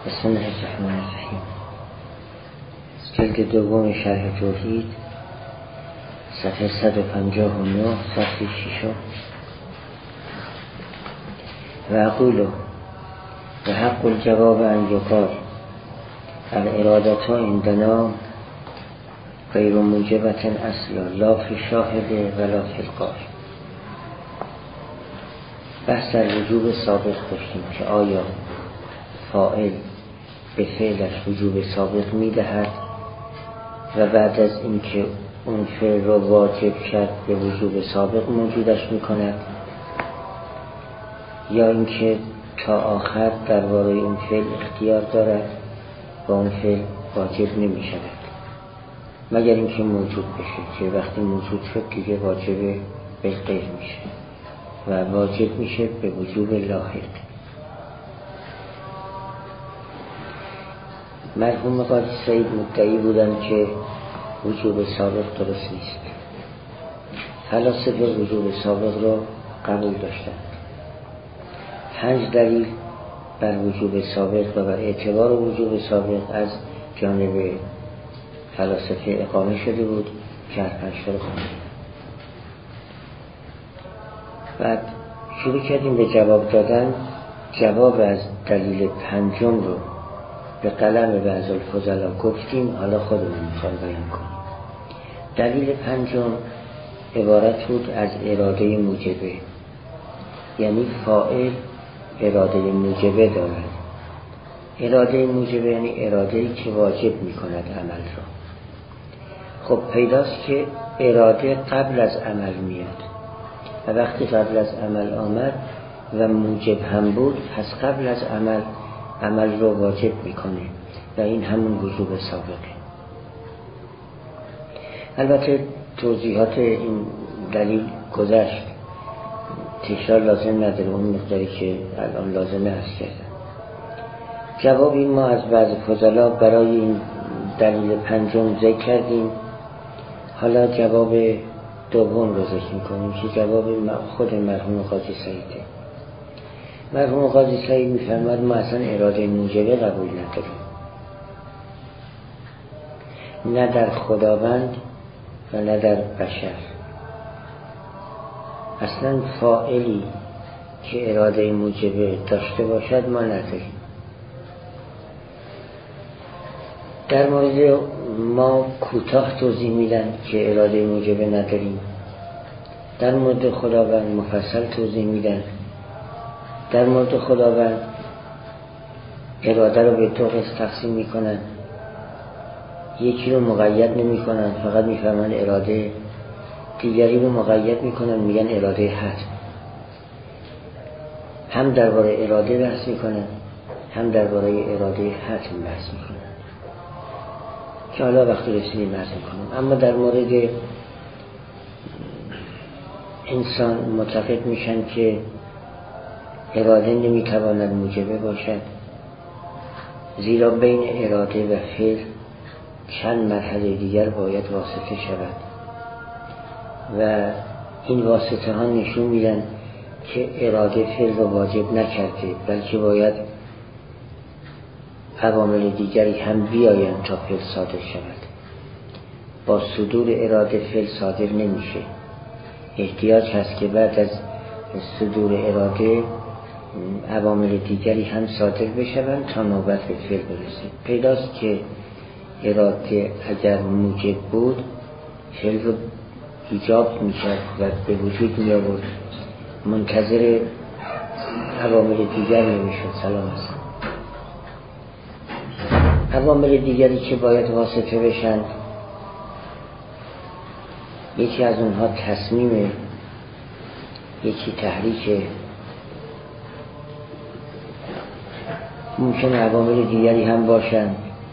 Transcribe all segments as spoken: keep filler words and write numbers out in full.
بسم الله الرحمن الرحیم. جلد دوم شرح توحید، صفحه صد و پنجاه و نه، صفحه ششم. و اقول و حق الجواب ان یقال الارادة عندنا غیر موجبة اصلا لا فی شاهد ولا فی القال. بحث در وجوب سابق داشتیم که آیا فاعل به فعلش وجوب سابق میدهد و بعد از اینکه اون فعل را واجب کرد به وجوب سابق موجودش میکند، یا اینکه تا آخر درباره اون فعل اختیار دارد و اون فعل واجب نمی شود مگر اینکه موجود بشه، که وقتی موجود شد دیگه واجب بالغیر میشه و واجب میشه به وجوب لاحق. مرحوم قاضی سعید مدعی بودن که وجوب سابق درست نیست. فلاسفه وجوب سابق را قبول داشتند. پنج دلیل بر وجوب سابق و بر اعتبار وجوب سابق از جانب فلاسفه اقامه شده بود که هر پنج تا رو خواندیم. بعد شروع کردیم به جواب دادن. جواب از دلیل پنجم رو به قلم بعض الفضلا گفتیم، حالا خودمون میخوایم بیان کنیم. دلیل پنجم عبارت بود از اراده موجبه، یعنی فاعل اراده موجبه دارد. اراده موجبه یعنی اراده‌ای که واجب میکند عمل را. خب پیداست که اراده قبل از عمل میاد و وقتی قبل از عمل آمد و موجب هم بود، پس قبل از عمل عمل رو واجب میکنه و این همون وجوب سابقه. البته توضیحات این دلیل گذشت، تکرار لازم نداره، اون مقداری که الان لازمه هست کردن. جوابی ما از بعض فضلا برای این دلیل پنجم ذکر کردیم. حالا جواب دوم رو ذکر میکنیم که جواب خود مرحوم قاضی سعیده. مرحوم قاضی سعید میفرماد ما اصلا اراده موجبه قبول نداریم، نه در خداوند و نه در بشر. اصلا فاعلی که اراده موجبه داشته باشد ما نداریم. در مورد ما کوتاه توضیح میدن که اراده موجبه نداریم. در مورد خداوند مفصل توضیح میدن. در مورد خداوند اراده رو به دو قسم تقسیم میکنن. یکی رو مقید نمیکنن، فقط میفهمن اراده. دیگری رو مقید میکنن، میگن اراده حتم. هم درباره اراده بحث میکنن، هم درباره اراده حتم بحث میکنن که حالا وقتی رسیدیم بحث میکنم. اما در مورد انسان معتقد میشن که اراده نمیتواند موجبه باشد، زیرا بین اراده و فعل چند مرحله دیگر باید واسطه شود و این واسطه ها نشون میدن که اراده فعل را واجب نکرده، بلکه باید عوامل دیگری هم بیایند تا فعل صادر شود. با صدور اراده فعل صادر نمیشه. احتیاج هست که بعد از صدور اراده عوامل دیگری هم صادر بشوند تا نوبت به فعل برسه. پیداست که اراده اگر موجب بود فعل رو ایجاب میکرد و به وجود می آورد، منتظر عوامل دیگر نمیشد. سلام هست. عوامل دیگری که باید واسطه بشن، یکی از اونها تصمیمه، یکی تحریکه. ممکن عوامل دیگری هم باشن،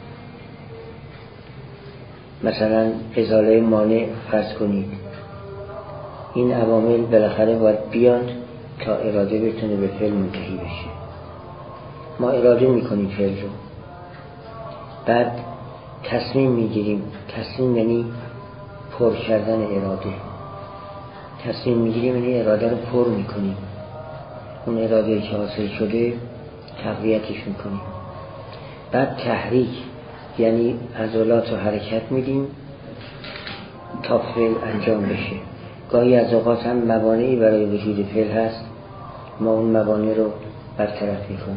مثلا ازاله مانع فرض کنید. این عوامل بالاخره باید بیان تا اراده بتونه به فعل منتهی بشه. ما اراده میکنیم فعل رو، بعد تصمیم میگیریم. تصمیم یعنی پر کردن اراده. تصمیم میگیریم یعنی اراده رو پر میکنیم. اون اراده که حاصل شده تقویتش میکنیم. بعد تحریک یعنی عضلات رو حرکت میدیم تا فعل انجام بشه. گاهی از اوقات هم موانعی برای وجود فعل هست، ما اون موانع رو برطرف میکنیم.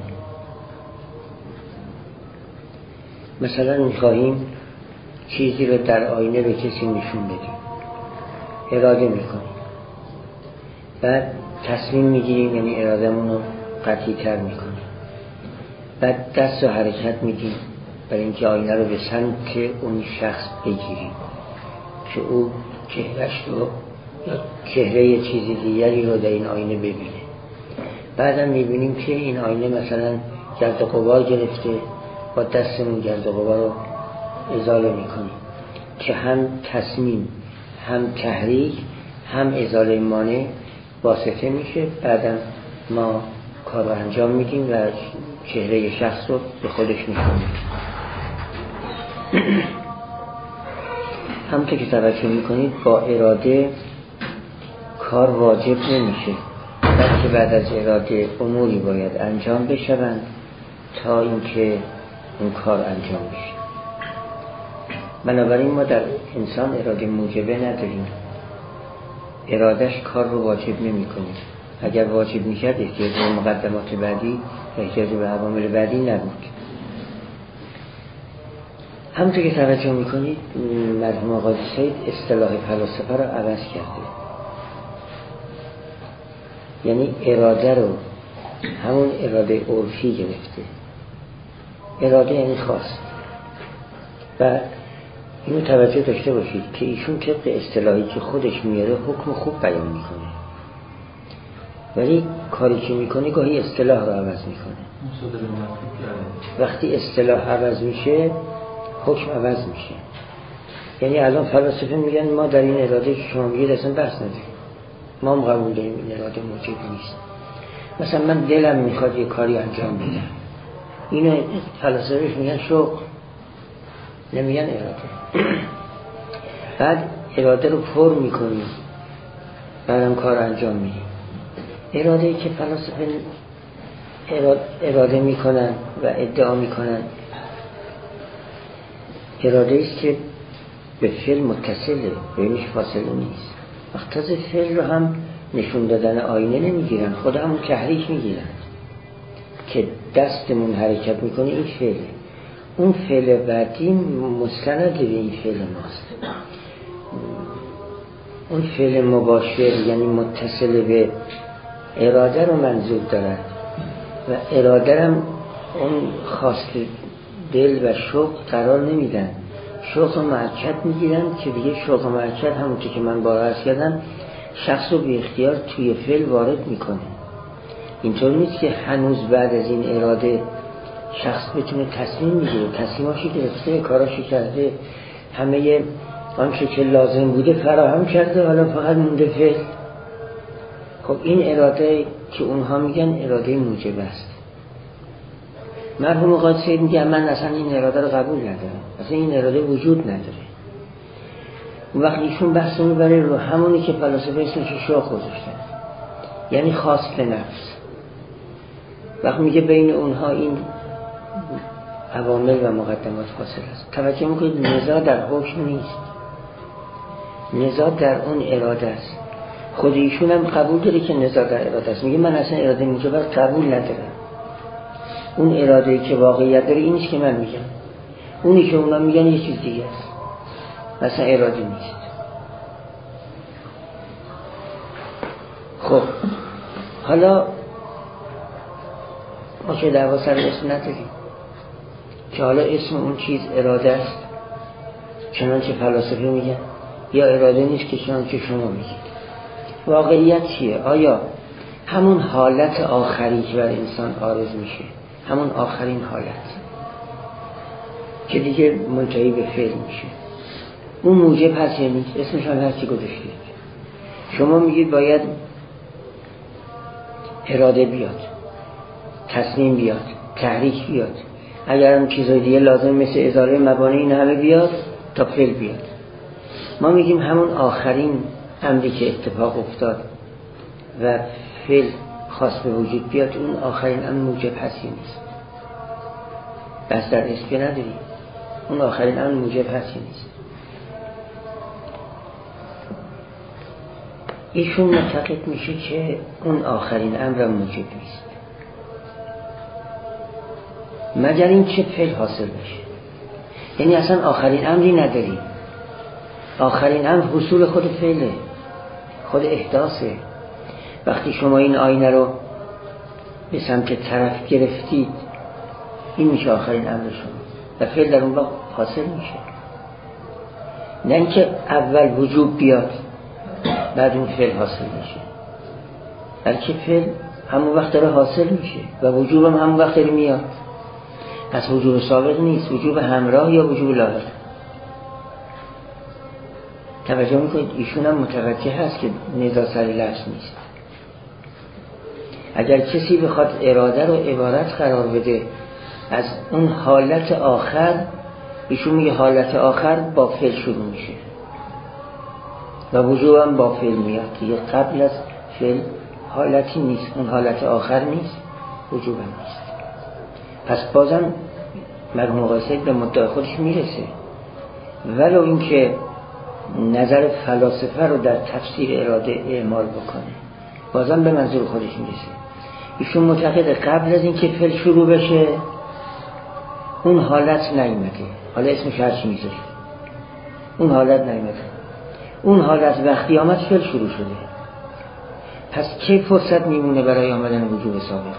مثلا میخواهیم چیزی رو در آینه به کسی نشون بدیم، اراده میکنیم، بعد تصمیم میگیریم، یعنی ارادهمون رو قطعی تر میکنیم، بعد دست رو حرکت میدیم برای اینکه آینه رو به سمت اون شخص بگیریم که او چهرهش رو یا چهره چیزی دیگری رو در این آینه ببینه. بعدم میبینیم که این آینه مثلا گرد و غبار گرفته، با دستمون گرد و غبار رو ازاله میکنیم که هم تصمیم هم تحریک هم ازاله مانع واسطه میشه. بعدم ما کار رو انجام میدیم و چهره شخص رو به خودش میکنیم. همونطور که توجه میکنید با اراده کار واجب نمیشه، بلکه بعد از اراده اموری باید انجام بشوند تا اینکه اون کار انجام بشه. بنابراین ما در انسان اراده موجبه نداریم، ارادش کار رو واجب نمی کنه. اگر واجب میکرد احتیاج به مقدمات بعدی و احتیاج به عوامل بعدی نبود. همونطور که توجه میکنید مرحوم آقای سید اصطلاح فلاسفه رو عوض کرده، یعنی اراده رو همون اراده عرفی گرفته. اراده یعنی خواست. و اینو توجه داشته باشید که ایشون طبق اصطلاحی که خودش میاره حکم خوب بیان میکنه، ولی کاری که میکنه گاهی اصطلاح رو عوض میکنه. وقتی اصطلاح عوض میشه حکم عوض میشه. یعنی الان فلاسفه میگن ما در این اراده که شما میگید اصلا بحث نداریم، ما هم قبول داریم این اراده موجب نیست. مثلا من دلم میخواد یه کاری انجام بدم، اینو فلاسفهش میگن شوق، نمیگن اراده. بعد اراده رو پر میکنیم، بعدم کار انجام میدیم. اراده که فلاسفه اراده میکنن و ادعا میکنن اراده است که به فعل متصله، بینش فاصله نیست. وقت از فعل رو هم نشون دادن آینه نمیگیرن، خود همون تحریک میگیرن که دستمون حرکت میکنه، این فعله. اون فعل بعدی مستند به این فعل ماست. اون فعل مباشر یعنی متصل به اراده رو منظور دارد و اراده هم اون خواست دل و شوق قرار نمیدن، شوق و مرکت میگیرن که دیگه شوق و مرکت همونطور که من بارها عرض کردم شخص رو به اختیار توی فعل وارد میکنه. اینطور نیست که هنوز بعد از این اراده شخص بتونه تصمیم میگیره، تصمیماشو گرفته، کاراشو کرده، همه آنچه که لازم بوده فراهم کرده، حالا فقط مونده فعل. خب این اراده که اونها میگن اراده موجب است. مرحوم آقای سید میگه من اصلا این اراده رو قبول ندارم، اصلا این اراده وجود نداره. اون وقت ایشون بحث میبره رو همونی که فلاسفه اسمش شوق گذاشتن، یعنی خواست نفس. وقت میگه بین اونها این عوامل و مقدمات فاصله است. توجه میکنید نزاع در حکم نیست، نزاع در اون اراده است. خود ایشون هم قبول داره که نزاع در اراده است. میگه من اصلا اراده موجب قبول ندارم. اون اراده که واقعیت داره اینیست که من میگم، اونی که اونا میگن یه چیز دیگه است، مثلا اراده نیست. خب حالا ما که دعوا سر اسم نداریم که حالا اسم اون چیز اراده است چنانچه فلاسفه میگن، یا اراده نیست که چنانچه شما میگید. واقعیت چیه؟ آیا همون حالت آخری که بر انسان عارض میشه، همون آخرین حالت که دیگه منتهی به فعل میشه، اون موجب هست یا نیست؟ اسمش هم هستی گذاشتید. شما میگید باید اراده بیاد، تصمیم بیاد، تحریک بیاد، اگر هم چیزای دیگه لازم مثل ازاله مبانی این همه بیاد تا فعل بیاد. ما میگیم همون آخرین امری که اتفاق افتاد و فعل خاص به وجود بیاد، اون آخرین امر موجب هست یا نیست؟ بس در اسم نداری. اون آخرین امر موجب هست که نیست. ایشون معتقد میشه که اون آخرین امر موجب نیست مگر این که فعل حاصل بشه. یعنی اصلا آخرین امری نداری. آخرین امر حصول خود فعله، خود احداثه. وقتی شما این آینه رو به سمت طرف گرفتید، این میشه آخرین امر شما و فعل در اون وقت حاصل میشه. نه اینکه اول وجوب بیاد بعد اون فعل حاصل میشه، بلکه فعل همون وقت داره حاصل میشه و وجوب هم همون وقت داره میاد. پس وجوب سابق نیست، وجوب همراه یا وجوب لاحق. توجه میکنید ایشون هم متوجه هست که نزاع سر لفظ نیست. اگر کسی بخواد اراده رو عبارت قرار بده از اون حالت آخر، ایشون میگه حالت آخر با فعل شروع میشه و وجوب هم با فعل میاد. یه قبل از فعل حالتی نیست، اون حالت آخر نیست، وجوب هم نیست. پس بازم مرحوم قاسد به مدعای خودش میرسه، ولو اینکه نظر فلاسفه رو در تفسیر اراده اعمال بکنه بازم به منظور خودش میرسه. ایشون معتقد قبل از اینکه فعل شروع بشه اون حالت نیامده، حالا اسمش هر چی میذاری، اون حالت نیامده. اون حالت وقتی آمد فعل شروع شده. پس کی فرصت میمونه برای آمدن وجوب سابق؟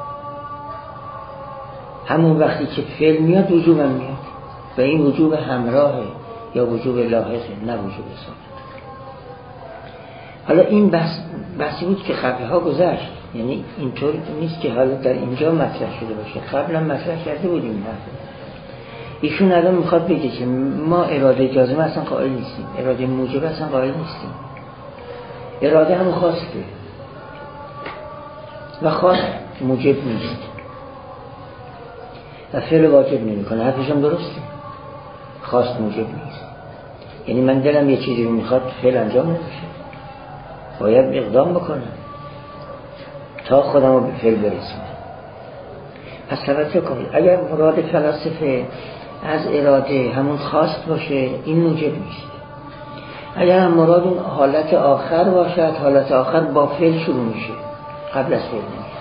همون وقتی که فعل میاد وجوب هم میاد و این وجوب همراهه یا وجوب لاحقه، نه وجوب سابق. حالا این بحث بحثی بود که قبلها گذشت، یعنی اینطور نیست که حالا در اینجا مطرح شده باشه، قبلا مطرح کرده بودیم. نه ایشون الان میخواد بگه که ما اراده جازمه اصلا قائل نیستیم، اراده موجب اصلا قائل نیستیم. اراده هم خواسته و خواست موجب نیست و فعل واجب نمی کنه. حرفش هم درسته، خواست موجب نیست. یعنی من دلم یه چیزی رو میخواد فعل انجام نمیشه، باید اقدام بکنم تا خودم رو به فعل برسونم. پس توجه کنید، اگر مراد فلاسفه از اراده همون خواست باشه این موجب نیست. اگر هم مراد اون حالت آخر باشد، حالت آخر با فعل شروع میشه، قبل از فعل نمیاد.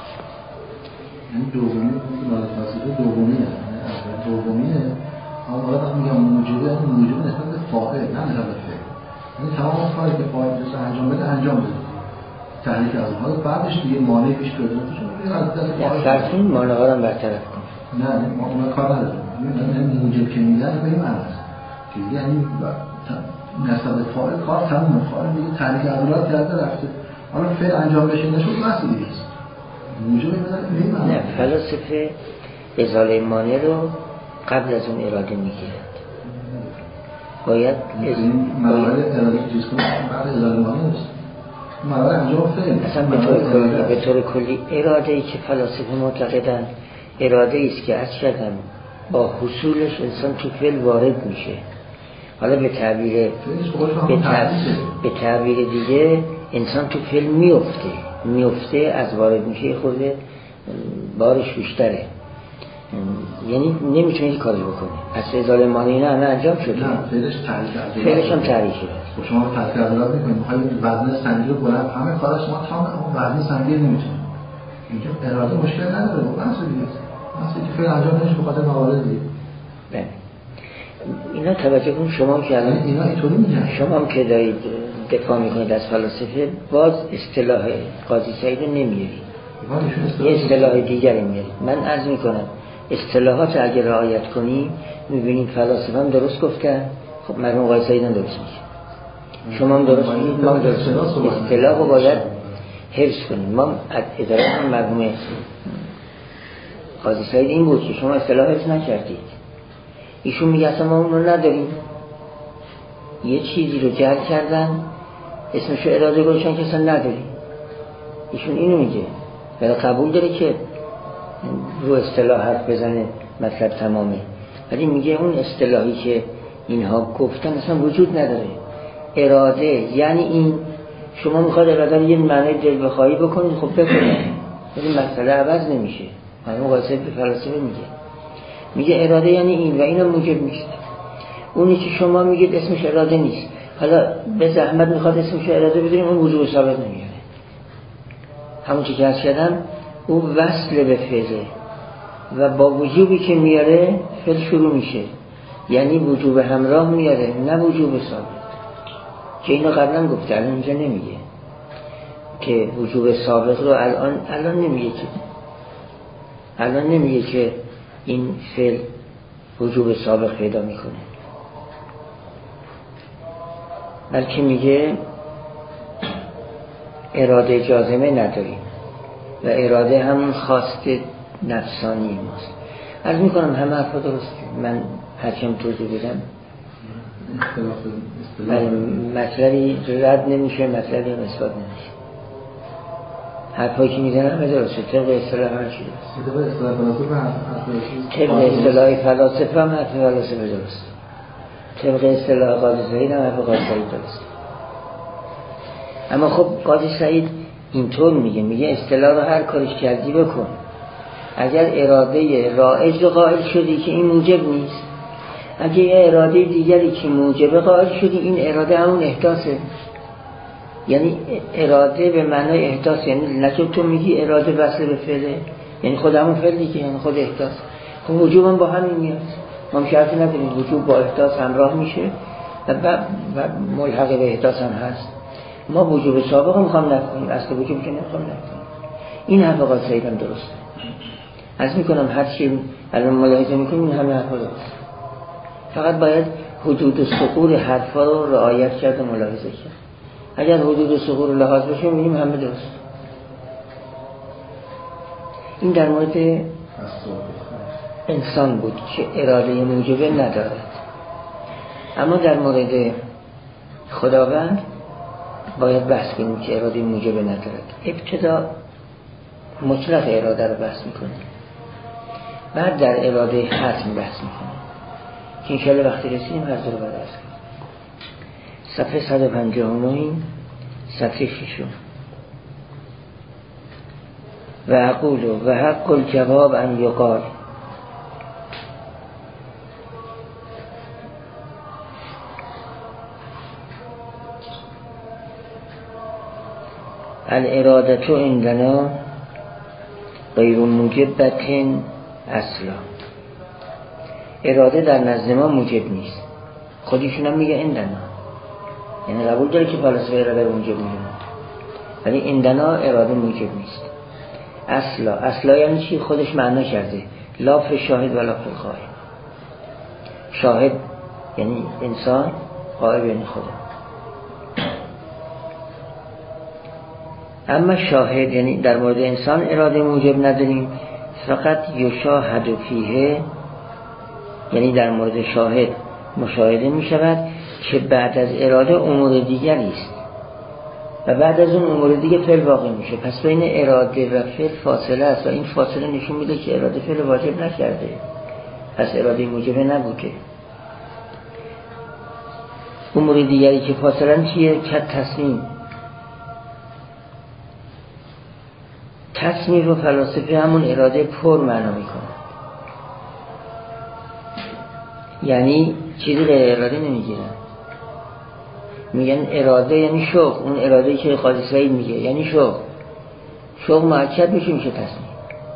این دومی مراد فلسفه دومیه، دومیه. اما مراد میگم موجبه، موجبه نسبت به فاعل نه نسبت به فعل. یعنی تمام کاری که فاعل دست انجام بده انجام بده. تحریک از حال بعدش دیگه مانع پیش بیاد. یا فرضین مانع ها رو برطرف کن. نه ما اون کار نداریم. این موجب که میگن به این معنی است. که یعنی نسبت به فاعل کار تمام فاعل دیگه تحریک عضلات کرده رفته. حالا فعل انجام بشه نشد بس دیگه است. موجب این معنی. نه فلسفه ازاله مانع رو قبل از اون اراده میگیرد. باید مرحله اراده که چیز کنه بعد ازاله مانع است. مرحله انجام فعل. اصلا به طور کلی به طور کلی اراده ای که فلاسفه معتقدن اراده ای است که از کردم با حصولش انسان تو فعل وارد میشه. حالا به تعبیر به تعبیر, به تعبیر دیگه انسان تو فعل میفته میفته از وارد میشه خود بارش بیشتره، یعنی نمیتونه کاری بکنه. از ازاله مانع نه نه انجام شده. نه فعلش تعریف فعلش هم تعریف شده. شما تعریف عضلات میکنید، میخواید وزن سنگی رو بلند، همه کارش ما تمام وزن سنگی نمیتونه. اینجا اراده مشکل نداره، با بحث دیگه است. مثلا که فعل انجام نمیشه بخاطر موارد دیگه. بله. اینا توجه کنید، شما که الان اینا اینطوری میگن، شما هم که دارید دفاع میکنید از فلسفه، باز اصطلاح قاضی سعید نمیارید، یه اصطلاح دیگری میارید. من عرض میکنم اصطلاحات اگر رعایت کنیم میبینیم فلاسفه هم درست گفتن. خب مرحوم قاضی سعید هم درست میگه، شما هم درست میگید، ما هم درست میگید. اصطلاح رو باید حفظ کنیم. ما اداره هم مرحوم قاضی سعید این بود که شما اصطلاح حفظ نکردید. ایشون میگه اصلا ما اون رو نداریم، یه چیزی رو جعل کردن اسمش رو اراده گذاشتن که اصلا نداریم. ایشون اینو میگه، ولی قبول داره که رو اصطلاح حرف بزنه مطلب تمامه، ولی میگه اون اصطلاحی که اینها گفتن اصلا وجود نداره. اراده یعنی این، شما میخواد اراده رو یه معنی دل بخواهی بکنید، خب بکنید، ولی مسئله عوض نمیشه. من قاصد به فلسفه میگه میگه اراده یعنی این و اینو موجب نیست. اونی که شما میگید اسمش اراده نیست، حالا به زحمت میخواد اسمش اراده بدونیم، اون وجوب ثابت نمیاره. همون چی که عرض کردم او وصل به فعله و با وجوبی که میاره فعل شروع میشه، یعنی وجوب همراه میاره نه وجوب ثابت، که اینو قبلا گفته، الان اینجا نمیگه که وجوب ثابت رو الان الان نمیگه که الان نمیگه که این فعل وجوب سابق پیدا میکنه، بلکه میگه اراده جازمه نداریم و اراده همون خواست نفسانی ماست. عرض میکنم همه حرفا درسته، من هرچم توضیح بدم مطلبی رد نمیشه، مطلبی اثبات نمیشه. حرفایی که میزنم همه درسته، طبق اصطلاح هر چی درسته، طبق اصطلاح فلاسفه هم حرف فلاسفه درسته، طبق اصطلاح قاضی سعید هم حرف قاضی سعید درسته. اما خب قاضی سعید اینطور میگه، میگه اصطلاح رو هر کارش کردی بکن، اگر اراده رائج رو قائل شدی که این موجب نیست، اگه یه اراده دیگری که موجب قائل شدی، این اراده همون احداثه، یعنی اراده به معنای احداث، یعنی نکه تو میگی اراده وصل به فعله، یعنی خود همون فعلی که یعنی خود احداث. خب وجوب هم با همین میاد، ما شرطی نداریم، وجوب با احداث همراه میشه و, و ملحق به احداث هم هست. ما وجوب سابق هم میخوام نکنیم، اصل وجوب که نمیخوام نکنیم. این حرف قاضی سعید هم درسته. عرض میکنم هر چی الان ملاحظه میکنیم این همه حرفا درسته، فقط باید حدود سقور حرفا رو رعایت کرد و ملاحظه کرد. اگر حدود سقور لحاظ بشه میبینیم همه درست. این در مورد انسان بود که اراده موجبه ندارد. اما در مورد خداوند باید بحث کنیم که اراده موجبه ندارد. ابتدا مطلق اراده رو بحث میکنیم، بعد در اراده حتم بحث میکنیم که انشاءالله وقتی رسیدیم هر دو رو باید بحث کنیم. صفحه صد و پنجاه و نه، صفحه ششم. و اقول و حق الجواب ان یقال الارادة عندنا غیر موجبة اصلا. اراده در نزد ما موجب نیست، خودشون هم میگه عندنا، یعنی قبول داره که فلسفه اراده رو موجب میدونه، ولی عندنا اراده موجب نیست اصلا. اصلا یعنی چی؟ خودش معنا کرده، لا فی شاهد ولا فی الغائب. شاهد یعنی انسان، غائب یعنی خدا. اما شاهد یعنی در مورد انسان اراده موجب نداریم، فقط یشاهد فیه، یعنی در مورد شاهد مشاهده می شود که بعد از اراده امور دیگری است و بعد از اون امور دیگه فعل واقع میشه. پس بین اراده و فعل فاصله است و این فاصله نشون میده که اراده فعل واجب نکرده، پس اراده موجبه نبوده. امور دیگری که فاصله چیه؟ که تصمیم. تصمیم رو فلاسفه همون اراده پر معنا میکنه، یعنی چیزی غیر اراده نمیگیرن، میگن اراده یعنی شوق. اون اراده که قاضی سعید میگه یعنی شوق، شوق مؤکد میشه میشه تصمیم.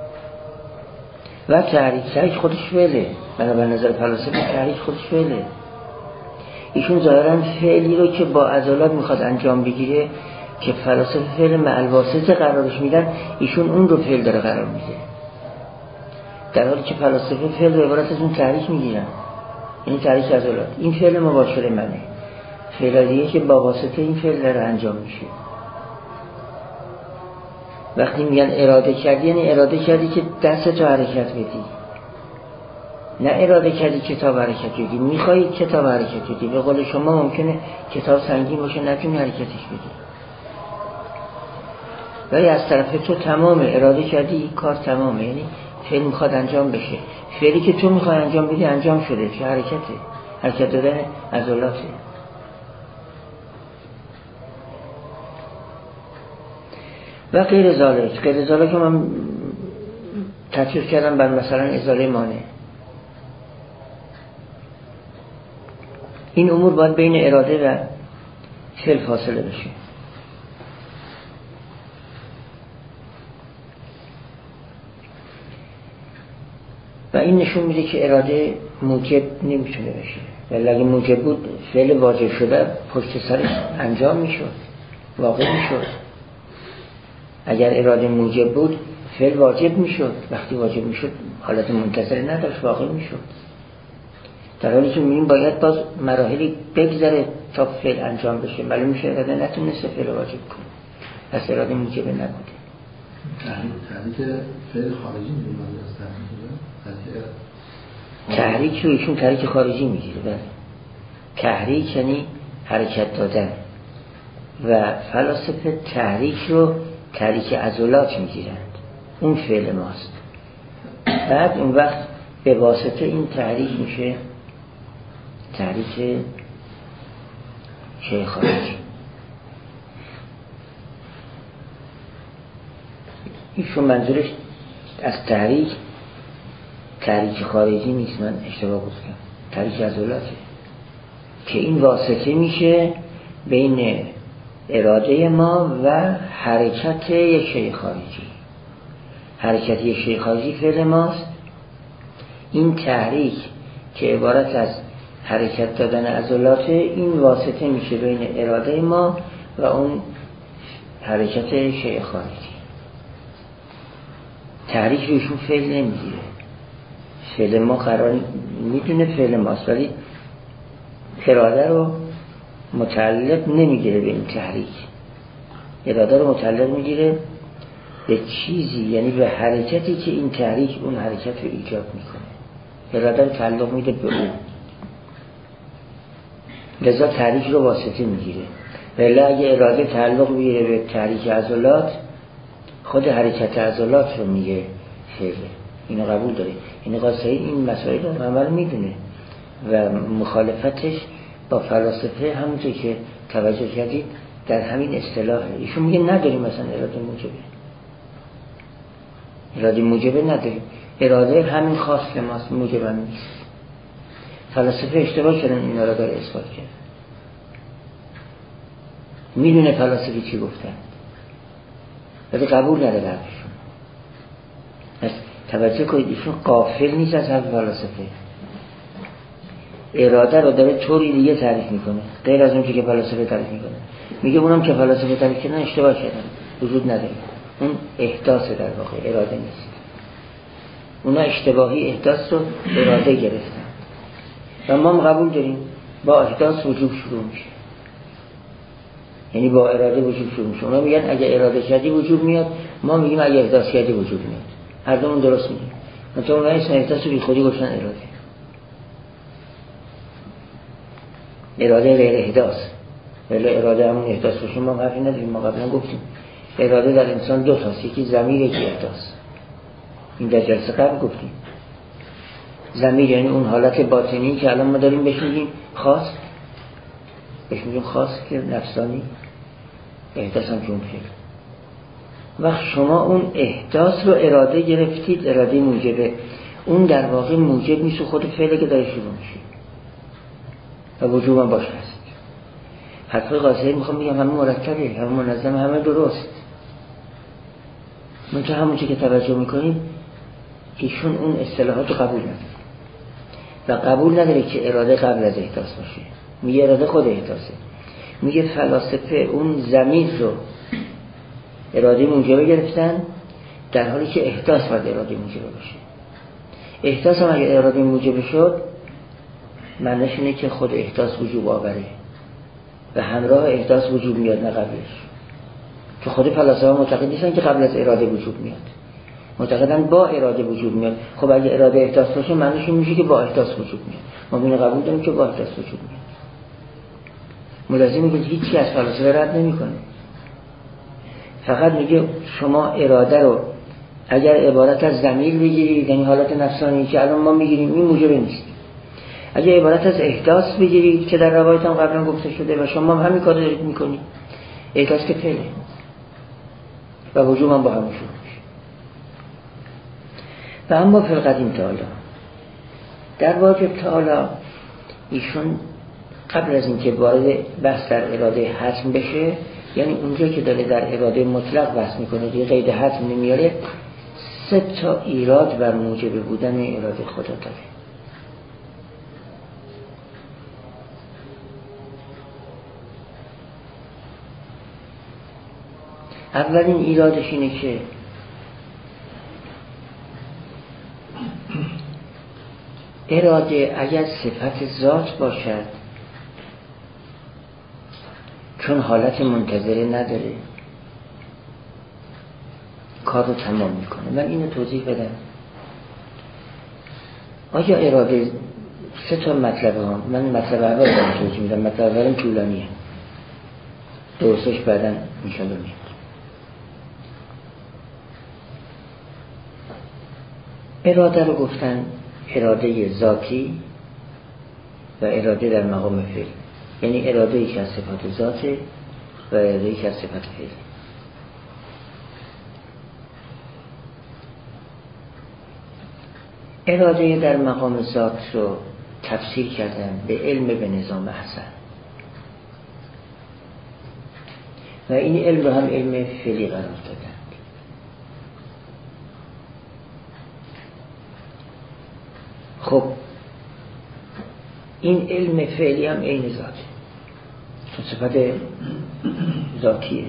و تحریک، تحریک خودش فعله، بنابر نظر فلاسفه تحریک خودش فعله. ایشون ظاهرا فعلی رو که با عضلات میخواد انجام بگیره که فلاسفه فعل مع الواسطه قرارش میدن، ایشون اون رو فعل داره قرار میده، در حالی که فلاسفه فعل رو عبارت از اون تحریک میگیرن، یعنی تحریک عضلات. این فعل مباشر منه، فعل دیگه که با واسطه این فعل داره انجام میشه. وقتی میگن اراده کردی یعنی اراده کردی که دستتو حرکت بدی، نه اراده کردی کتاب حرکت بدی. میخوایی کتاب حرکت بدی، به قول شما ممکنه کتاب سنگین باشه نتونی حرکتش بدی، ولی از طرف تو تمامه، اراده کردی کار تمامه، یعنی فعل میخواد انجام بشه. فعلی که تو میخوای انجام بدی انجام شده، چه حرکته، حرکت دادن عضلاته. و غیر ذالک، غیر ذالک که من تطبیق کردم بر مثلا ازاله مانع. این امور باید بین اراده و فعل فاصله بشه. و این نشون میده که اراده موجب نمیتونه بشه، ولی اگه موجب بود فعل واجب شده پشت سرش انجام میشد، واقع میشد. اگر اراده موجب بود فعل واجب میشد، وقتی واجب میشد حالت منتظره نداشت، واقع میشد. در حالی که میبینیم باید باز مراحلی بگذره تا فعل انجام بشه. معلوم میشه اراده نتونسته فعل واجب کنه، پس اراده موجب نبوده. تحریک فعل خارجی میدونم از تحریک تحریک رو ایشون تحریک خارجی میگیره. بله، تحریک یعنی حرکت دادن و فلاسفه تحریک رو تحریک عضلات میگیرند، اون فعل ماست. بعد اون وقت به واسطه این تحریک میشه تحریک شیء خارجی. ایشون منظورش از تحریک تحریک خارجی نیست، من اشتباه گفتم، تحریک عضلاته که این واسطه میشه بین اراده ما و حرکت یک شیء خارجی. حرکت یک شیء خارجی فعل ماست. این تحریک که عبارت از حرکت دادن عضلات، این واسطه میشه بین اراده ما و اون حرکت شیء خارجی. تحریک رو ایشون فعل نمیگیره. فعل ما قرار میدونه فعل ماست، ولی اراده رو متعلق نمیگیره به این تحریک. اراده رو متعلق میگیره به چیزی، یعنی به حرکتی که این تحریک اون حرکت رو ایجاد میکنه. اراده رو تعلق میده به اون، لذا تحریک رو واسطه میگیره. ولی اگه اراده تعلق میگیره به تحریک عضلات، خود حرکت عضلات رو میگه فعل. اینو قبول داره. این قاصدی این مسائل رو عمل میدونه و مخالفتش با فلاسفه همونطور که توجه کردید در همین اصطلاحه. ایشون میگه نداریم مثلا اراده موجبه، اراده موجبه نداریم، اراده همین خاص ماست، موجبه نیست. فلاسفه اشتباه کردن این را داره اثبات کرد. میدونه فلاسفه چی گفتن ولی قبول نداره حرفشون. پس توجه کنید ایشون غافل نیست از حرف فلاسفه. اراده رو داره طوری دیگه تعریف میکنه غیر از اون که فلاسفه تعریف میکنه. میگه اونم که فلاسفه تعریف کردن اشتباه کردن، وجود نداره. اون احداث در واقع اراده نیست. اونا اشتباهی احداث رو اراده گرفتن و ما هم قبول داریم با احداث وجود شروع میشه، یعنی با اراده وجود شروع میشه. اونا میگن اگه اراده کردی وجود میاد، ما میگیم اگه احداث کردی وجود میاد. هر دومون درست میگیم. مثلا اونها اسم احداث رو بی خودی گفتن اراده. اراده غیر احداث، ولی اراده همون احداث باشه ما حرفی نداریم. ما قبلا گفتیم اراده در انسان دو تاست، یکی ضمیر یکی احداث. این در جلسه قبل گفتیم. ضمیر یعنی اون حالت باطنی که الان ما داریم بهش میگیم خاص، بهش میگیم خاص که نفسانی، احداث هم جون فعل. وقت شما اون احداث رو اراده گرفتید، اراده موجبه، اون در واقع موجب نیست و خود فعله که داره شروع میشه و وجوب هم باش هست. حرفای قاصدی میخوام بگم همه مرتبه، همه منظم، همه درست. منطقه همون چی که توجه میکنیم ایشون اون اصطلاحات رو قبول نداره و قبول نداره که اراده قبل از احداث باشه. میگه اراده خود احداثه. میگه فلاسفه اون ضمیر رو اراده موجبه گرفتن در حالی که احداث باید اراده موجبه باشه. احداث هم اگه اراده موجبه شد معنیش اینه که خود احداث وجوب آوره و همراه احداث وجوب میاد نه قبلش. که خود فلاسفه معتقد نیستن که قبل از اراده وجود میاد، معتقدن با اراده وجود میاد. خب اگه اراده احداث باشه معنیش این میشه که با احداث وجود میاد. ما اینو قبول داریم که با احداث وجود میاد. ملازم میگه هیچی از فلاسفه رد نمیکنه، فقط میگه شما اراده رو اگر عبارت از ضمیر بگیرید، یعنی حالت نفسانی که الان ما میگیریم، این موجب نیست. اگه عبارت از احداث بگیرید که در روایت هم قبلا گفته شده و شما هم همین کار دارید میکنید، احداث که فعله و وجوب هم با هم شروع میشه. و اما فی القدیم تعالی، در واجب تعالی ایشون قبل از اینکه وارد بحث در اراده حتم بشه، یعنی اونجا که داره در اراده مطلق بحث میکنه دیگه قید حتم نمیاره، سه تا ایراد بر موجب بودن اراده خدا داره. اولین ایرادش اینه که اراده اگر صفت ذات باشد، چون حالت منتظره نداره کار رو تمام میکنه. من اینو توضیح بدم. آیا اراده سه تا مطلب ها، من مطلب اول رو توضیح میدم، مطلب اولم طولانیه، درستش بعدا میشن رو میاد. اراده رو گفتن اراده ذاتی و اراده در مقام فعل، یعنی اراده ای که از صفات ذاته و اراده ای که از صفات فعل. اراده در مقام ذات رو تفسیر کردن به علم به نظام احسن و این علم رو هم علم فعلی قرار دادن. خب این علم فعلی هم عین ذاته، چون صفت ذاتیه.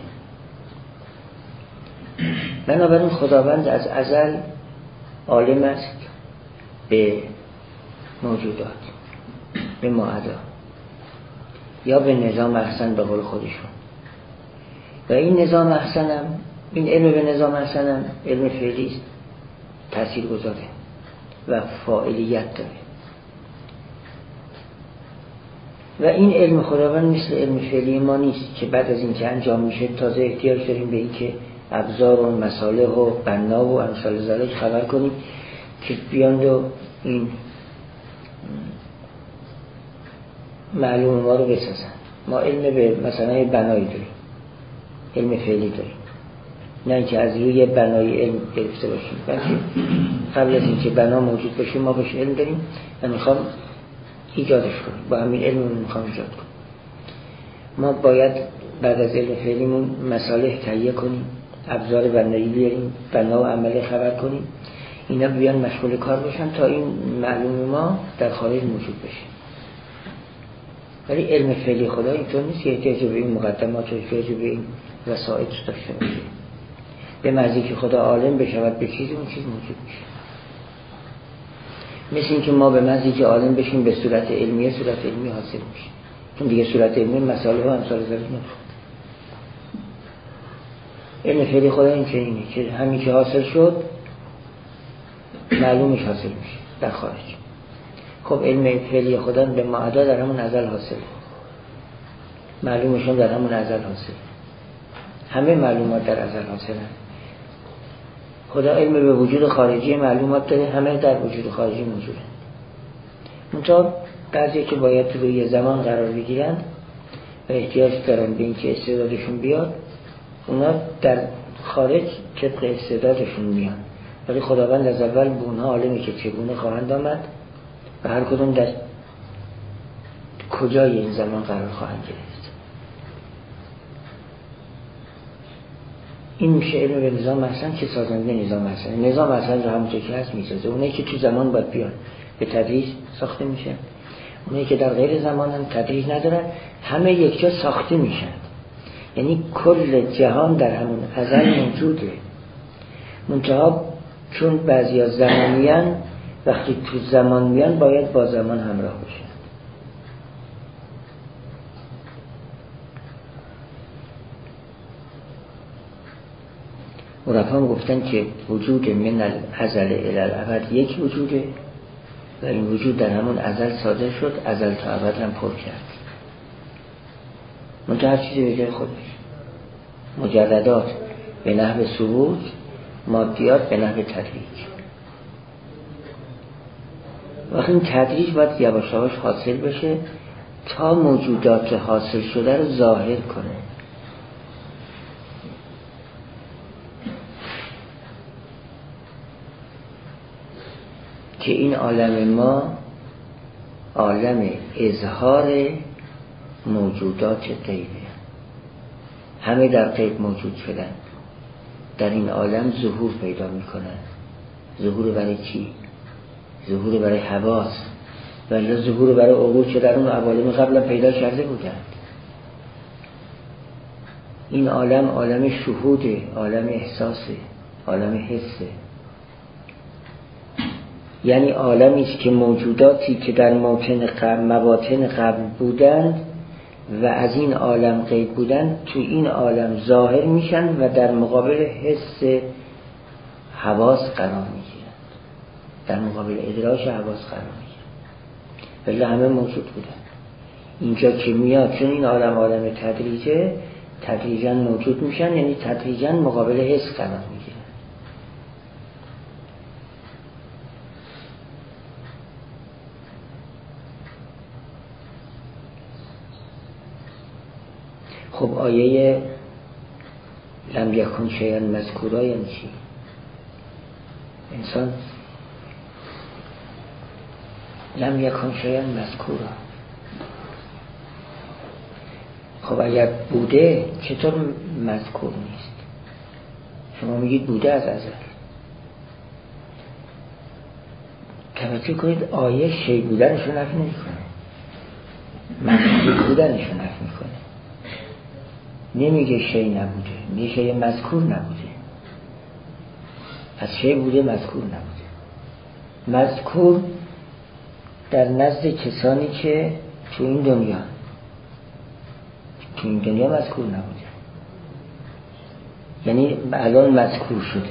بنابراین خداوند از ازل عالم است به موجودات، به معدا یا به نظام احسن به قول خودشون. و این نظام احسن هم، این علم به نظام احسن هم علم فعلی است، تأثیر گذاره و فاعلیت داره. و این علم خداوند مثل علم فعلی ما نیست که بعد از این که انجام میشه تازه احتیاج داریم به این که ابزار و مصالح و بنا و امثال ذلک خبر کنیم که بیاند و این معلوم ما رو بسازن. ما علم به مثلا بنایی داریم، علم فعلی داریم، نه اینکه از روی بنای علم گرفته باشیم، بلکه قبل از اینکه بنا موجود باشه ما بهش علم داریم و میخوام ایجادش کنیم، با همین علم رو میخوام ایجاد کنیم. ما باید بعد از علم فعلیمون مصالح تهیه کنیم، ابزار بنایی بیاریم، بنا و عمل خبر کنیم، اینا بیان مشغول کار باشن تا این معلوم ما در خارج موجود بشه. ولی علم فعلی خدا اینطور نیست که احتیاج به این مقدمات و احتیاج به این وسائط داشته باشه. به معنی که خدا عالم بشود به چیزی اون چیز موجود میشه. مثل این که ما به معنی که عالم بشیم به صورت علمیه، صورت علمی حاصل میشه، چون دیگه صورت علمی مسائل و امثال ذلک نمیخواد. علم فعلی خدا این که اینه که همین که حاصل شد معلومش حاصل میشه در خارج. خب علم فعلی خدا به معدا در همون ازل حاصله، معلومشون در همون ازل حاصله، همه معلومات در ازل حاصله. خدا علم به وجود خارجی معلومات داره، همه در وجود خارجی موجوده. منتها بعضی که باید تو روی زمان قرار بگیرن و احتیاج دارن به این که استعدادشون بیاد، اونا در خارج طبق استعدادشون میان. ولی خداوند از اول به اونها عالمی که چگونه خواهند آمد و هر کدوم در کجای این زمان قرار خواهند گرفت. این میشه علم به نظام احسن که سازنده نظام احسن. نظام احسن رو همونطور که هست میسازه. اونایی که تو زمان باید بیان به تدریج ساخته میشه، اونایی که در غیر زمان هم تدریج ندارن همه یکجا ساخته میشن. یعنی کل جهان در همون ازل موجوده، منتها چون بعضی از زمانیان وقتی تو زمان میان باید با زمان همراه بشن. عرفا هم گفتن که وجود من الازل الی الابد یک وجوده و این وجود در همون ازل صادر شد، ازل تا ابد هم پر کرد. منتها هر چیزی به جای خودش، مجردات به نحو ثبوت، مادیات به نحو تدریج. وقتی این تدریج باید یواش یواش حاصل بشه تا موجودات حاصل شده رو ظاهر کنه. که این عالم ما عالم اظهار موجودات غیبه، همه در غیب موجود شدن، در این عالم ظهور پیدا میکنن. ظهور برای کی؟ ظهور برای حواس، ولی ظهور برای عقول که در اون عوالم قبلا پیدا کرده بودند. این عالم عالم شهوده، عالم احساسه، عالم حسه. یعنی عالمی است که موجوداتی که در موطن قبل، مواطن قبل بودند و از این عالم غیب بودند، تو این عالم ظاهر میشن و در مقابل حس حواس قرار میگیرند، در مقابل ادراک حواس قرار میگیرند، ولی همه موجود بودند. اینجا که میاد چون این عالم عالم تدریجه، تدریجاً موجود میشن، یعنی تدریجاً مقابل حس قرار میگیرن. خب آیه لم یکن شیئا مذکورا یعنی چی؟ انسان لم یکن شیئا مذکورا، خب اگر بوده چطور مذکور نیست؟ شما میگید بوده از ازل. توجه کنید آیه شی بودنشو نفی نمیکنه، مذکور بودنشو نفی میکنه. نمیگه شی نبوده، میگه شی مذکور نبوده. از شی بوده مذکور نبوده. مذکور در نزد کسانی که تو این دنیا تو این دنیا مذکور نبوده، یعنی الان مذکور شده.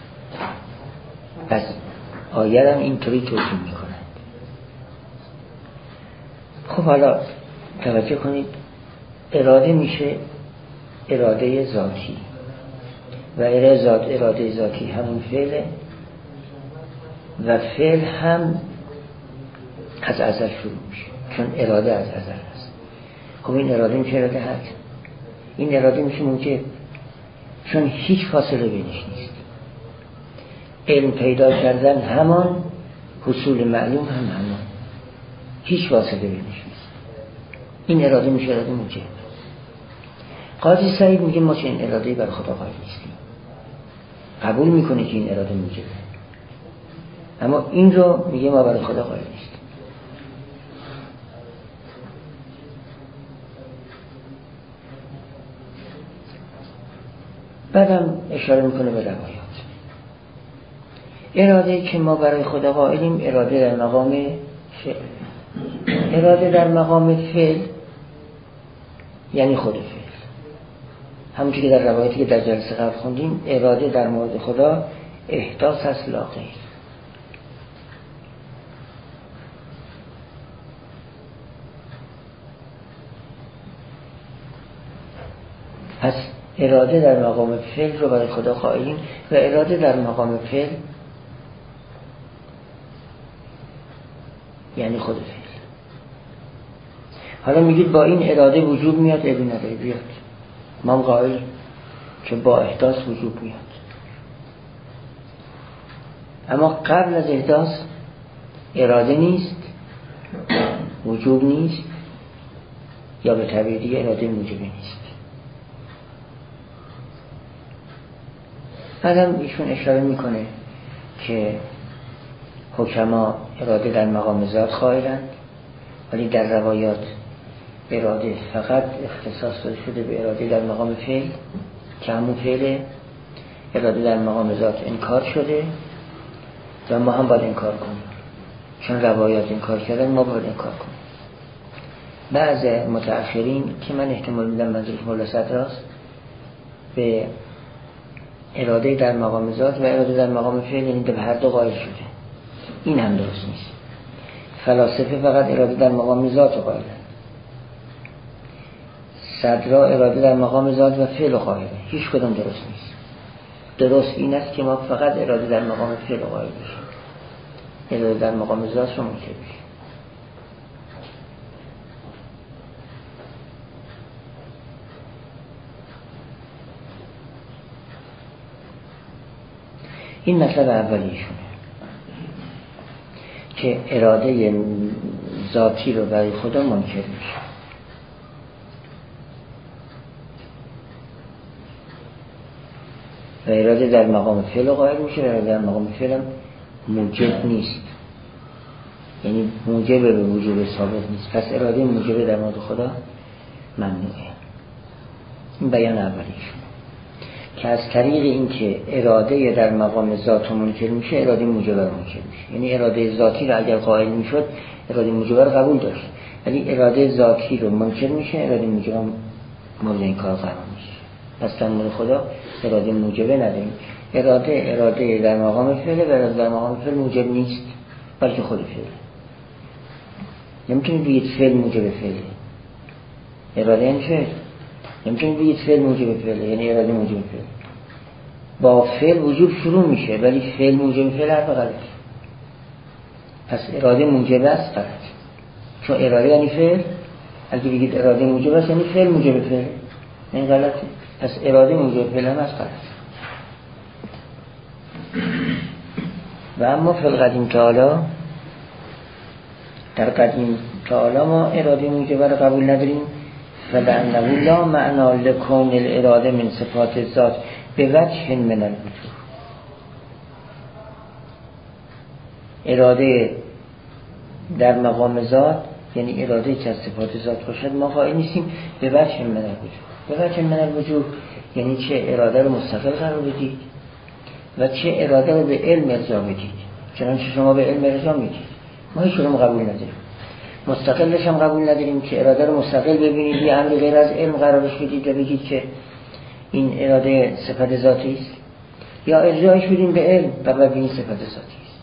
پس آیه هم اینطوری توضیح میکنند. خب حالا توجه کنید، اراده میشه اراده ذاتی و اراده ذاتی همون فعله و فعل هم از ازل شروع میشه، چون اراده از ازل هست. خب این اراده میشه اراده حق، این اراده میشه موجب، چون هیچ فاصله بینش نیست. علم پیدا کردن همان، حصول معلوم هم همان، هیچ فاصله بینش نیست. این اراده میشه اراده موجب. قاضی سعید میگه ما چه این اراده‌ای بر خدا قائل نیستیم، قبول میکنه که این اراده موجبه، اما این رو میگه ما برای خدا قائل نیستیم. بعدم اشاره میکنه به روایات. اراده که ما برای خدا قائلیم اراده در مقام فعل. اراده در مقام فعل یعنی خود فعل. همونجوری که در روایاتی که در جلسه قبل خوندیم، اراده در مورد خدا احداث است لا غیر. پس اراده در مقام فعل رو برای خدا قائلیم و اراده در مقام فعل یعنی خود فعل. حالا میگید با این اراده وجود میاد، ابی نداره بیاد، ما هم قائل که با احداث وجود میاد. اما قبل از احداث اراده نیست، وجود نیست، یا به تعبیر دیگه اراده موجبه نیست. بعدم ایشون اشاره میکنه که حکما اراده در مقام ذات قائلند، ولی در روایات اراده فقط اختصاص داده شده به اراده در مقام فعل که همون فعل. اراده در مقام ذات انکار شده و ما هم باید انکار کنیم، چون روایات انکار کردن ما باید انکار کنیم. بعض متأخرین که من احتمال میدم منظورش مولا صدراست، به اراده در مقام ذات و اراده در مقام فعل یعنی به هر دو قائل شده. این هم درست نیست. فلاسفه فقط اراده در مقام ذات قائلن، صدرا اراده در مقام ذات و فعل قائلن. هیچ کدام درست نیست. درست این است که ما فقط اراده در مقام فعل قائل بشیم، اراده در مقام ذات رو منکر بشیم. این مطلب اولیشونه که اراده ذاتی رو برای خدا منکر میشه. و اراده در مقام فعل قائل میشه و اراده در مقام فعل هم موجب نیست، یعنی موجب به وجوب ثابت نیست. پس اراده موجب در مورد خدا ممنوعه. این بیان اولیش که از طریق این که اراده در مقام ذات منکر میشه، اراده موجب رو منکر میشه. یعنی اراده ذاتی رو اگر قائل میشد اراده موجب رو قبول داشت، ولی اراده ذاتی رو منکر میشه، اراده موجب هم مورد این کار قرار میشه. پس در مورد خدا اراده موجبه نداریم. اراده اراده در مقام فعل و اراده در مقام فعل موجب نیست، بلکه خود فعل. نمیتونید بگید فعل موجب فعله، اراده این فعل. نمیتونید بگید فعل موجب فعله، یعنی اراده موجب فعل. با فعل وجوب شروع میشه ولی فعل موجب فعل حرف غلط. پس اراده موجب است غلط، چون اراده یعنی فعل. اگه بگید اراده موجب است یعنی فعل موجب فعل، این غلطه. پس اراده موجب فعل هم است غلط. و اما فی القدیم تعالی، در قدیم تعالی ما اراده موجب رو قبول نداریم. فلعنه لا معنا لکون الاراده من صفات ذات به وجه من الوجوه. اراده در مقام ذات یعنی اراده که از صفات ذات باشد ما قائل نیستیم به وجه من الوجوه. به وجه من الوجوه یعنی چه اراده رو مستقل قرار بدید و چه اراده رو به علم ارجاع بدید. چنانچه شما به علم ارجاع میدید، ما هیچ کدوم قبول نداریم. مستقلش هم قبول نداریم که اراده رو مستقل ببینید یه امر غیر از علم قرارش بدید و بگید که این اراده صفت ذاتی است، یا ارجاعش بدیم به علم و ببینید صفت ذاتی است.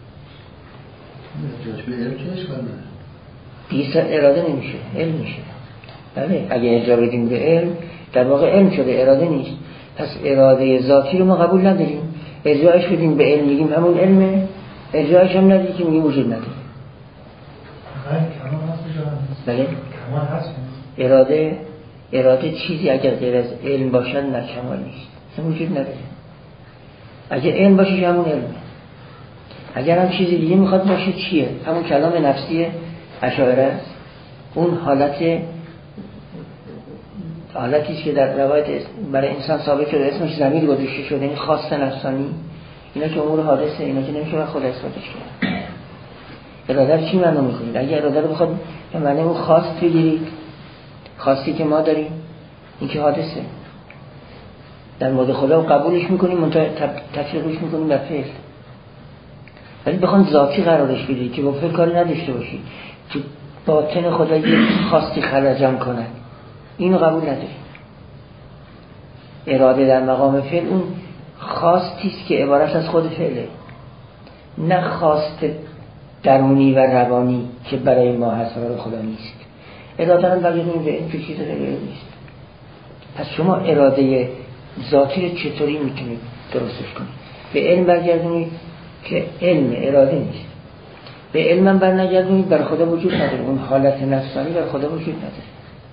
ارجاعش به علم چه اشکال داره؟ دیگه اراده نمیشه، علم میشه. بله، اگه ارجاع بدیم به علم در واقع علم شده، اراده نیست. پس اراده ذاتی رو ما قبول نداریم، ارجاعش بدیم به علم میگیم همون علمه، ارجاعش هم نداریم که میگیم وجود نداره. بله، اراده اراده چیزی اگر غیر از علم باشد نه کمال نیست، اصلا وجود نداره. اگر علم باشه همون علمه، اگر هم چیزی دیگه میخواد باشه چیه؟ همون کلام نفسی اشاعره است. اون حالت حالتی که در روایت برای انسان ثابت شده اسمش ضمیر گذاشته شده، یعنی خاص نفسانی. اینا که امور حادثه، اینا که نمیشه به خود اثباتش کرد. اراده رو چی معنا میکنید؟ اگه اراده رو بخواد به معنی اون خاص بگیرید، خاصی که ما داریم این که حادثه، در مورد خدا قبولش میکنیم، منتها تفسیرش میکنیم به فعل. ولی بخوام ذاتی قرارش بدید که با فعل کاری نداشته باشید، که باطن خدا یک خاصی خرجان کنه، اینو قبول نداریم. اراده در مقام فعل اون خواستیست که عبارت از خود فعله، نه خواست درونی و روانی که برای ما هست برای خدا نیست. اراده هم برگردونیم به این که چیز غیر نیست. پس شما اراده ذاتی رو چطوری میتونید درستش کنید؟ به علم برگردونید که علم اراده نیست، به علم هم برنگردونید بر خدا وجود نداره، اون حالت نفسانی بر خدا وجود نداره.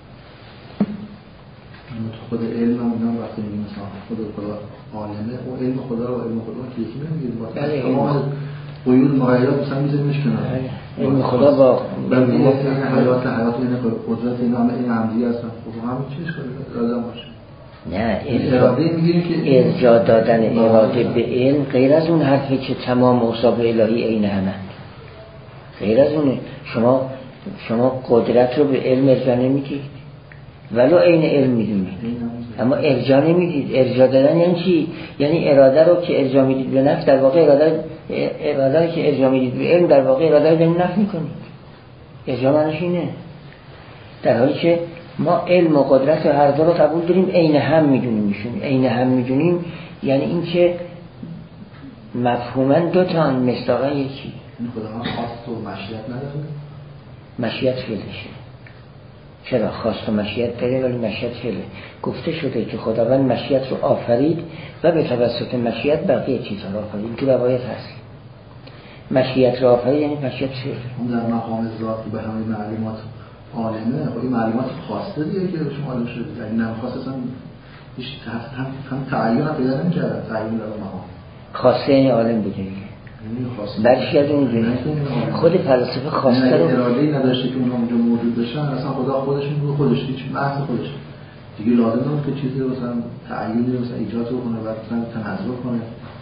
خود علم هم اونم وقتی میگیم مثلا خود خدا عالمه، او علم خدا و علم خدا که یکی نمیگید با تمام قیود مغیرات مثلا میذاریمش کنار. علم خدا با حیات حیات این قدرت اینا همه این همدیگه هستن. خب همین چیش کنید اراده باشه. نه، اراده میگیریم که ارجاع دادن اراده به علم غیر از اون حرفی که تمام اوصاف الهی عین همه، غیر از اونه. شما شما قدرت رو به علم ارجاع نمیدید ولو عین علم میدونید، اما ارجاع نمیدید. ارجاع دادن یعنی چی؟ یعنی اراده رو که ارجاع میدید به نفس، در واقع اراده اراده رو که ارجاع میدید به علم در واقع اراده رو به نفس میکنید. ارجاع معنیش اینه، در حالی که ما علم و قدرت و هر دو رو قبول داریم، عین هم میدونیم میشون عین هم میدونیم، یعنی این که مفهوما دو تا مصداقا یکی. خدا خواست و مشیت نداره؟ مشیت فعلشه. چرا؟ خواست و مشیت داره ولی مشیت فعله. گفته شده که خداوند مشیت رو آفرید و به توسط مشیت بقیه چیزها رو آفرید. این که روایت هست. مشیت رو آفرید یعنی مشیت فعله. اون در مقام ذات به همه معلومات عالمه، خب این معلومات خاصه دیگه که شما عالم شده. یعنی نمی‌خواست اصلا هیچ هم هم تعیین پیدا نمی‌کرد، تعیین در مقام. خاصه این عالم بوده. برشی از اون دونه خود فلسفه خواسته رو اراده‌ای نداشته که اونها اونجا موجود بشن، اصلا خدا خودش میگه خودش هیچ محض خودش دیگه لازم نیست که چیزی رو مثلا تعیینی مثلا ایجاد کنه و مثلا تنظیم کنه.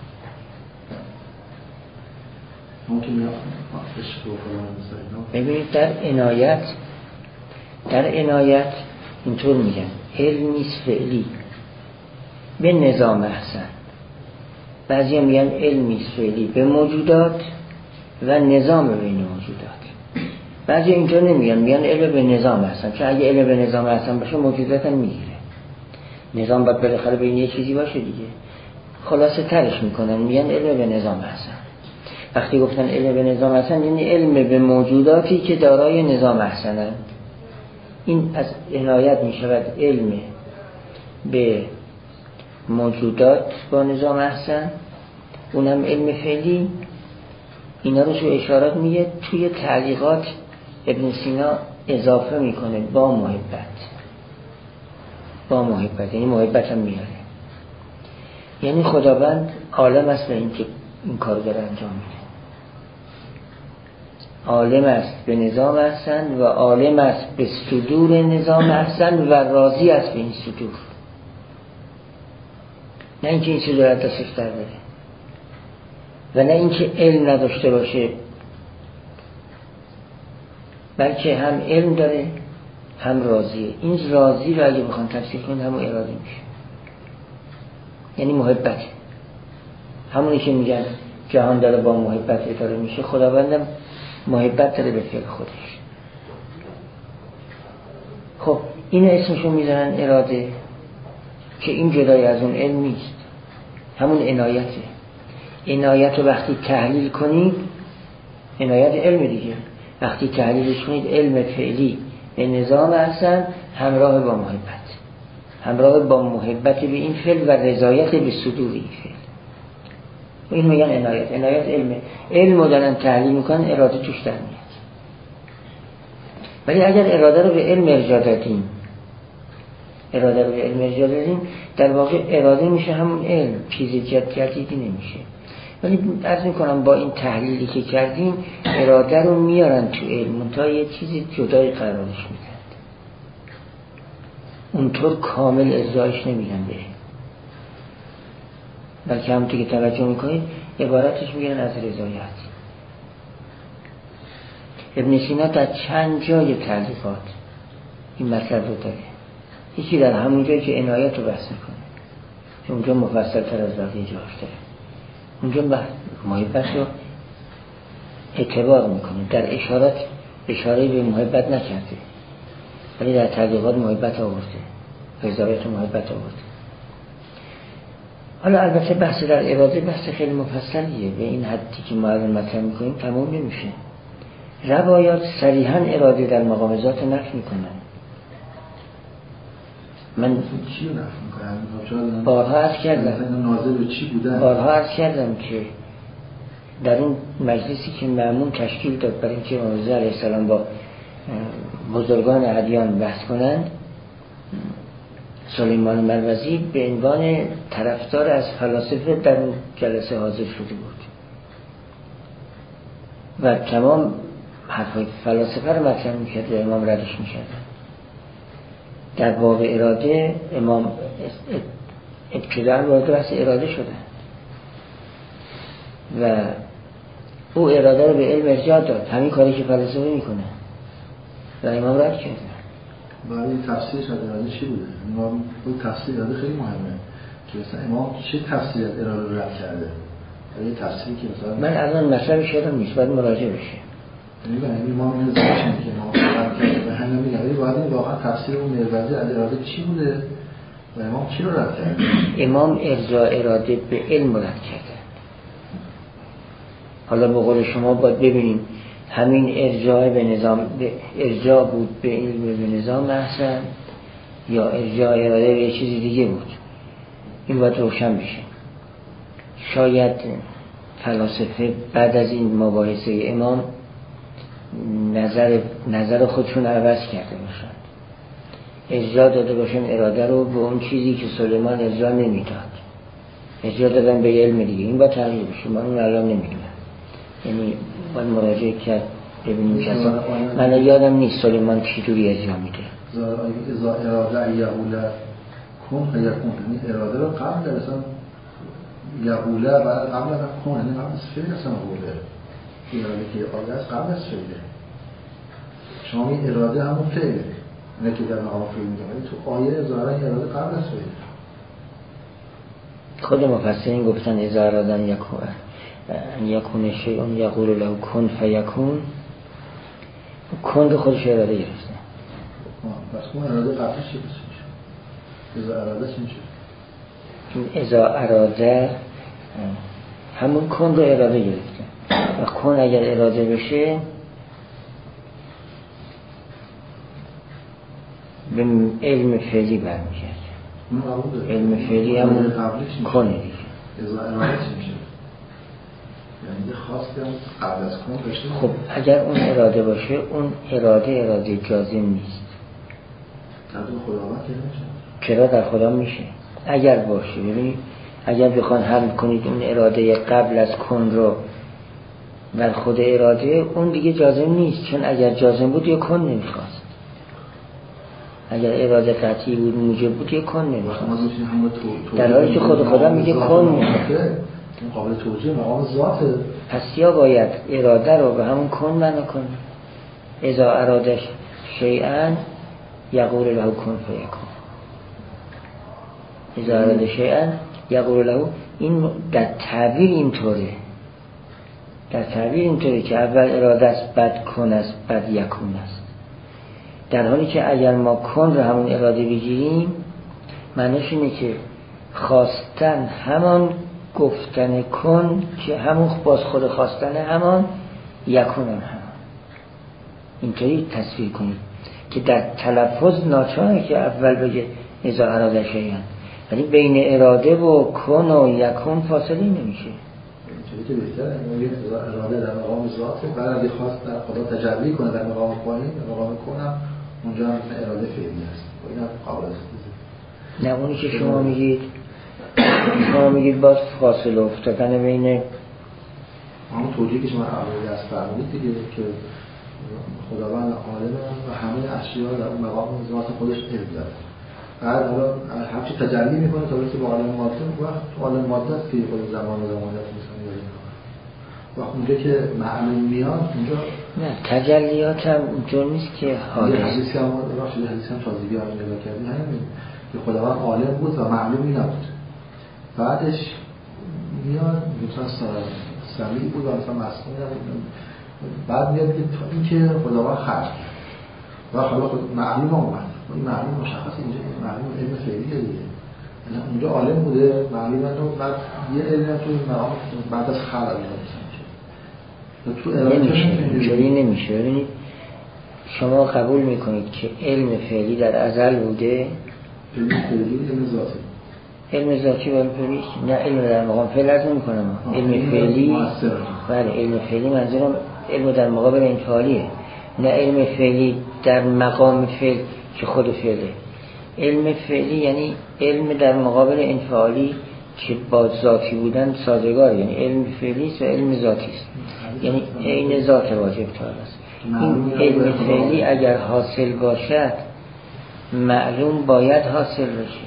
ممکن میاد عشق و فلان مثلا. ببینید در عنایت در عنایت اینطور میگن علمی فعلی به نظام احسن. بعضی هم میگن علمی فعلی به موجودات و نظام بین موجودات. بعضی اینجا نمیگن، میگن علم به نظام احسن، چون اگه علم به نظام احسن باشه موجودات هم میگیره. نظام باید بالاخره بین یه چیزی باشه دیگه. خلاصه ترش میکنن میگن علم به نظام احسن. وقتی گفتن علم به نظام احسن یعنی علم به موجوداتی که دارای نظام احسنن. این از عنایت میشود علم به موجودات با نظام احسن، اونم علم فعلی. اینا رو تو اشارات میگه، توی تعلیقات ابن سینا اضافه میکنه با محبت. با محبت یعنی محبت هم میاره، یعنی خداوند عالم است به این که این کار داره انجام میده. عالم است به نظام احسن و عالم است به صدور نظام احسن و راضی است به این صدور. نه اینکه این صدور دستش در بره و نه اینکه علم نداشته باشه، بلکه هم علم داره هم راضیه. این راضی رو اگه بخوام تفسیر کنیم همون اراده میشه، یعنی محبت. همونی که میگن جهان داره با محبت اداره میشه، خداوندم محبت داره به فعل خودش. خب این اسمشو میذارن اراده، که این جدای از اون علم نیست، همون عنایته. عنایت رو وقتی تحلیل کنید، عنایت علم دیگه، وقتی تحلیلش کنید علم فعلی به نظام احسن همراه با محبت، همراه با محبت به این فعل و رضایت به صدور این فعل. این میگن عنایت. عنایت علمه، علم رو دارن تحلیل میکنن، اراده توش در میاد. ولی اگر اراده رو به علم ارجاع دادیم، اراده رو به علم ارجاع دادیم، در واقع اراده میشه همون علم، چیز جدیدی نمیشه. ولی عرض میکنم با این تحلیلی که کردیم اراده رو میارن تو علم تا یه چیزی جدای قرارش میدن، اونطور کامل ارجاعش نمیدن به، بلکه همونطور که توجه میکنید عبارتش میگن از رضایت. ابن سینا در چند جای تعلیقات این مطلب رو داره. یکی در همون جایی که عنایت رو بحث میکنه، چون اونجا مفصل تر از بقیه جاش داره. اونجا محبت رو اعتبار میکنه، در اشارات اشاره به محبت نکرده، ولی در تعلیقات محبت آورده، رضایت و محبت آورده. حالا البته بحث در اراده بحث خیلی مفصلیه، به این حدی که ما الان مطرح میکنیم تمام نمیشه. روایات صریحاً اراده در مقام ذات نفی میکنن. من چی رو نفی میکنن؟ بارها عرض کردم ناظر به چی بودن؟ بارها عرض کردم که در اون مجلسی که مأمون تشکیل داد برای اینکه امام رضا علیه السلام با بزرگان ادیان بحث کنند، سلیمان مروزی به عنوان طرفدار از فلاسفه در اون جلسه حاضر شده بود و تمام حرفای فلاسفه رو مطرح میکرد و امام ردش میکرد. در باب اراده امام ابتداء وارد بحث اراده شده و او اراده رو به علم ارجاع داد، همین کاری که فلاسفه میکنه و امام رد کرد. برای تفسیرش از اراده چی بوده؟ امام اون تفسیر اراده خیلی مهمه که مثلا امام چه تفسیر از اراده رو رد کرده؟ یه تفسیری که مثلا من الان مطلبش یادم نیست، باید مراجعه بشه. یعنی امام اینو زمینه که امام رد کرده و همین میگه باید این واقعا تفسیر اون مروزی از اراده چی بوده و امام چی رو رد کرده؟ امام ارجاع اراده به علم رد کرده. حالا به قول شما باید ببینیم همین ارجاع به نظام به ارجاع بود به علم به نظام احسن یا ارجاع اراده به چیزی دیگه بود. این باید روشن بشه. شاید فلاسفه بعد از این مباحثه امام نظر نظر خودشون عوض کرده باشن، ارجاع داده باشن اراده رو به اون چیزی که سلیمان ارجاع نمیداد، ارجاع دادن به علم دیگه. این باید تغییر بشه. من اون الان نمیدونم، یعنی باید مراجعه کرد ببینیم که اصلا من یادم نیست سلیمان چی جوری ارجاع میده. ازا اراده یقول کن فیکون، یعنی اراده رو قبل در اصلا یقوله بعد قبل از کن، یعنی قبل از فعل اصلا قوله، اراده که آده است قبل از فعله. شما این اراده همون فعله، نه که در مقام فعل میگه، ولی تو آیه اظهارا اراده قبل از فعله. خود مفسرین گفتن اذا ارادن یکون یکون شیء یقول له کن فیکون، کن رو خودش اراده گرفته. پس اون اراده قبلش چی میشه؟ اذا اراده چی میشه؟ اذا اراده همون کن رو اراده گرفته و کن اگر اراده بشه به علم فعلی برمیگرده. علم فعلی همون کنه دیگه. اذا اراده چی میشه؟ یعنی یه خواستم قبل از کن بشه. خب اگر اون اراده باشه، اون اراده اراده جازم نیست. در خداوند که نمیشه. چرا در خدا میشه؟ اگر باشه، ببینید اگر بخوان حل کنید اون اراده قبل از کن رو بر خود اراده، اون دیگه جازم نیست، چون اگر جازم بود یه کن نمیخواست. اگر اراده قطعی بود موجب بود یه کن نمیخواست. در حالی که خود خدا میگه کن میخواد. قابل توجیه مقام ذاته. پس یا باید اراده رو به همون کن معنا کنی. اذا ارادش شیئا یقول له کن فیکون. اذا اراده شیئا یقول له، این در تعبیر اینطوره. در تعبیر اینطوره که اول اراده است، بعد کن است، بعد یکون است. در حالی که اگر ما کن رو همون اراده بگیریم، معنیش اینه که خواستن همان گفتن کن که همون باز خود خواستن همان یکون هم اینطوری تصویر کنید که در تلفظ ناچاره که اول بگه اذا اراده شیئا، ولی بین اراده و کن و یکون فاصله نمیشه. اینطوری که بهتره میگه اذا اراده در مقام ذاته، بعد اگه خواست در خدا تجلی کنه در مقام پایین، در مقام کنم اونجا هم اراده فعلی هست. اینا قابل است. نه اونی که شما میگید شما میگید باز فاصله افتادن بین همون توجیهی که شما اول دست فرمودید دیگه که خداوند عالم و همه اشیا در اون مقام ذات خودش علم داره. بعد حالا هر چی تجلی میکنه تا برسه به عالم ماده، وقت تو عالم ماده است که خود زمان و زمانیت میسونه داره. وقت اونجا که معلوم میاد اونجا نه تجلیات هم اونجا نیست که حادث. حدیثی هم راشد حدیثی هم تازگی هم نگاه کردیم همین که خداوند عالم بود و معلومی نبود. بعدش میاد مثلا سمیع بود و مثلا مسئول نبود. بعد میاد که تا این که خداوند خلق کرد و حالا خود معلوم اومد. این معلوم مشخص اینجا معلوم علم فعلیه دیگه. یعنی اونجا عالم بوده معلوم نبود، بعد یه علم تو مقام بعد از خلق میشه. تو نمیشه اینجوری نمیشه. ببینید شما قبول میکنید که علم فعلی در ازل بوده؟ علم فعلی علم ذاتی. علم ذاتی ولی فعلی نه، علم در مقام فعل از نمی کنم. علم فعلی بله علم فعلی منظورم علم در مقابل انفعالیه، نه علم فعلی در مقام فعل که خود فعله. علم فعلی یعنی علم در مقابل انفعالی که با ذاتی بودن سازگار، یعنی علم فعلی است و علم ذاتی است، یعنی عین ذات واجب تعالی است. این علم فعلی اگر حاصل باشد معلوم باید حاصل بشه،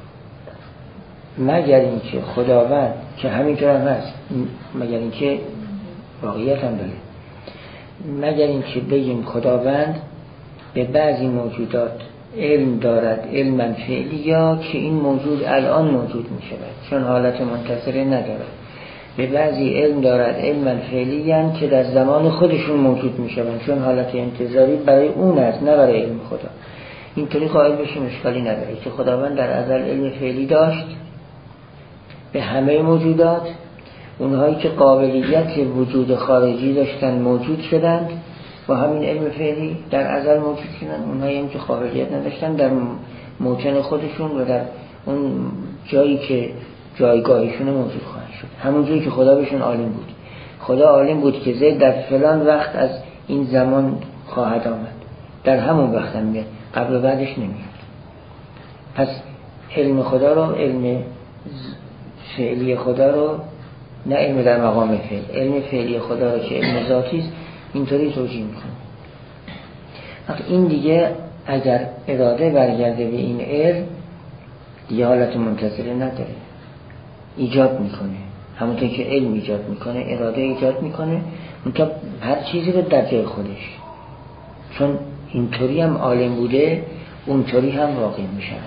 مگر اینکه خداوند که همینطور هم هست، مگر اینکه واقعیت هم داره، مگر اینکه بگیم خداوند به بعضی موجودات علم دارد علما فعلی، یا که این موجود الان موجود می شود چون حالت منتظره ندارد، به بعضی علم دارد علما فعلی هم که در زمان خودشون موجود می شود چون حالت انتظاری برای اون است نه برای علم خدا. اینطوری قائل بشیم اشکالی نداره که خداوند در ازل علم فعلی داشت به همه موجودات، اونهایی که قابلیت وجود خارجی داشتن موجود شدند با همین علم فعلی در ازل موجود شدن، اونهایی هم که قابلیت نداشتن در موطن خودشون و در اون جایی که جایگاهشون موجود خواهند شد، همون جایی که خدا بهشون عالم بود. خدا عالم بود که زید در فلان وقت از این زمان خواهد آمد، در همون وقت هم میاد، قبل و بعدش نمیاد. پس علم خدا رو، علم فعلی خدا رو، نه علم در مقام فعل، علم فعلی خدا رو که علم ذاتی است اینطوری توجیه میکنه. این دیگه اگر اراده برگرده به این علم دیگه حالت منتظره نداره، ایجاد میکنه. همونطور که علم ایجاد میکنه اراده ایجاد میکنه، اونطور هر چیزی رو در جای خودش، چون اینطوری هم عالم بوده اونطوری هم واقع میشوند.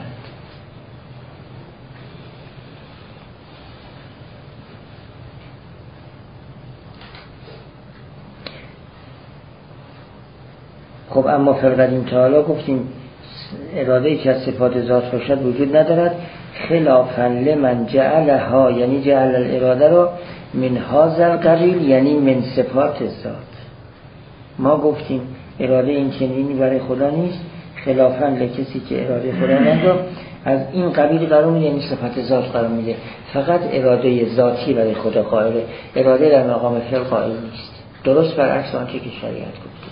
خب اما فرقدیم تعالی گفتیم اراده که از صفات ذات باشد وجود ندارد، خلافا لمن جعلها، یعنی جعل الاراده رو من هذا القبیل، یعنی من صفات ذات. ما گفتیم اراده این چنینی برای خدا نیست، خلافا لکسی که اراده خدا نداره از این قبیل قرار میده، یعنی صفات ذات قرار میده. فقط اراده ذاتی برای خدا قائله، اراده در مقام فعل قائل نیست، درست برعکس آنچه که شریعت گفته.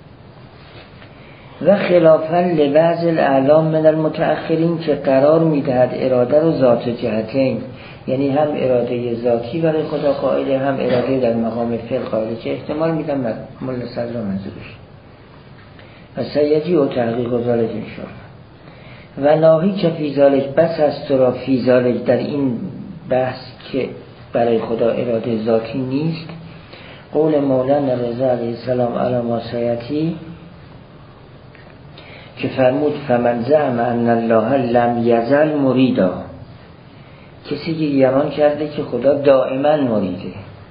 و خلافا لبعض الاعلام من المتأخرین که قرار میدهد اراده رو ذات جهتین، یعنی هم اراده ذاتی برای خدا قائله هم اراده در مقام فعل قائله، که احتمال میدم مل صدر منظورش و سیدی و تحقیق و ذالک انشاءالله. و لاهی که فی ذالک بس است را فی ذالک، در این بحث که برای خدا اراده ذاتی نیست، قول مولانا رضا علیه السلام علی ما سیاتی که فرمود فمن زعم ان الله لم یزل مریدا، کسی که گمان کرده که خدا دائما مریده،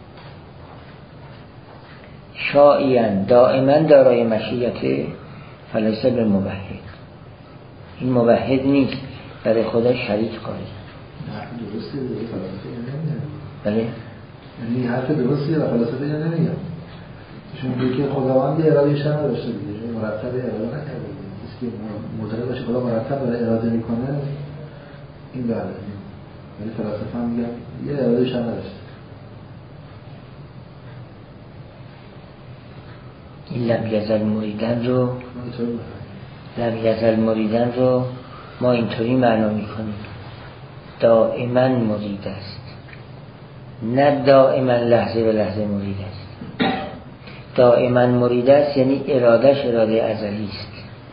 شائعاً دائما دارای مشیته، فلیس به موحد، این موحد نیست، برای خدا شریک قائل. نه درسته دیگه، فلسفه نمیگه. بله یعنی حرف درستیه و فلسفه نمیگه. چون میگه که خداوند ارادهش نداشته دیگه، مرتب اراده نکرده. که مدل باشه خدا مرتب داره اراده میکنه، این بله. ولی فلسفه هم میگن یه ارادهش هم نداشته. این لم یزل مریدن رو لم یزل مریدن رو ما اینطوری معنا میکنیم دائما مرید است، نه دائما لحظه به لحظه مرید است. دائما مرید است یعنی ارادهش اراده ازلی است.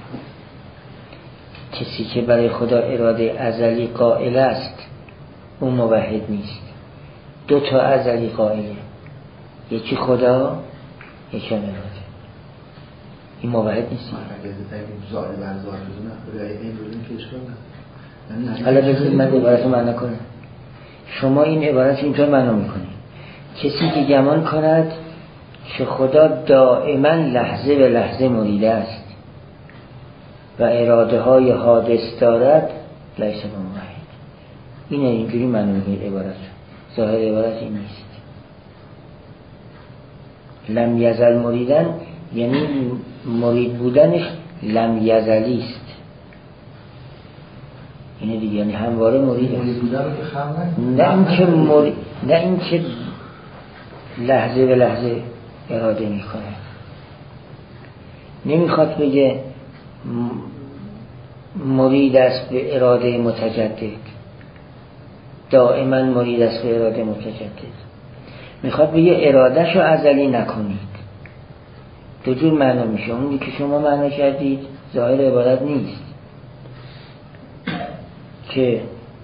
کسی که برای خدا اراده ازلی قائل است اون موحد نیست. دو تا ازلی قائله، یکی خدا یکی اراده، این موحد نیست. حالا بذارید من عبارت رو معنی کنم. شما این عبارت اینطور معنی میکنید کسی که گمان کند که خدا دائما لحظه به لحظه مریده است و اراده های حادث دارد، لیس بموحد. اینه، اینجوری معنی میکنید عبارت. ظاهر عبارت این نیست. لم یزل مریدن یعنی مرید بودنش لم یزلی است. اینه دیگه، یعنی همواره مرید است. نه اینکه مرید، نه اینکه لحظه به لحظه اراده میکنه. نمیخواد بگه مرید است به اراده متجدد، دائما مرید است به اراده متجدد. میخواد بگه ارادهشو ازلی نکنید. دو جور معنا میشه. اونی که شما معنا کردید ظاهر عبارت نیست که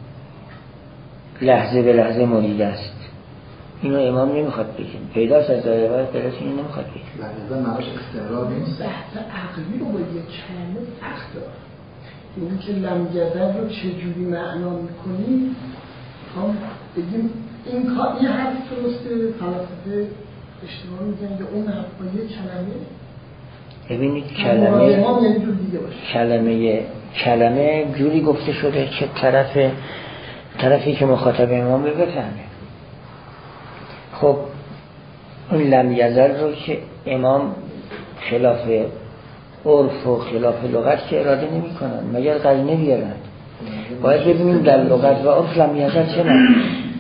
لحظه به لحظه مرید است، اینو امام نمیخواد بگه. پیداست از ظاهر عبارت، پیداست اینو نمیخواد بگه. لحظه معاش استقرار نیست. بحث عقلی رو با یک کلمه سخت داره. این که لم یزل رو چجوری معنا میکنیم، هم بگیم این کار این حرف درسته، فلسفه اشتباه میگن یا اون حرف با یک کلمه. ببینید کلمه کلمه کلمه جوری گفته شده که طرف طرفی که مخاطب امام بفهمه. خب اون لم یزل رو که امام خلاف عرف و خلاف لغت که اراده نمی کنن مگر قرینه بیارن. باید ببینیم در لغت و عرف لم یزل چه معنی؟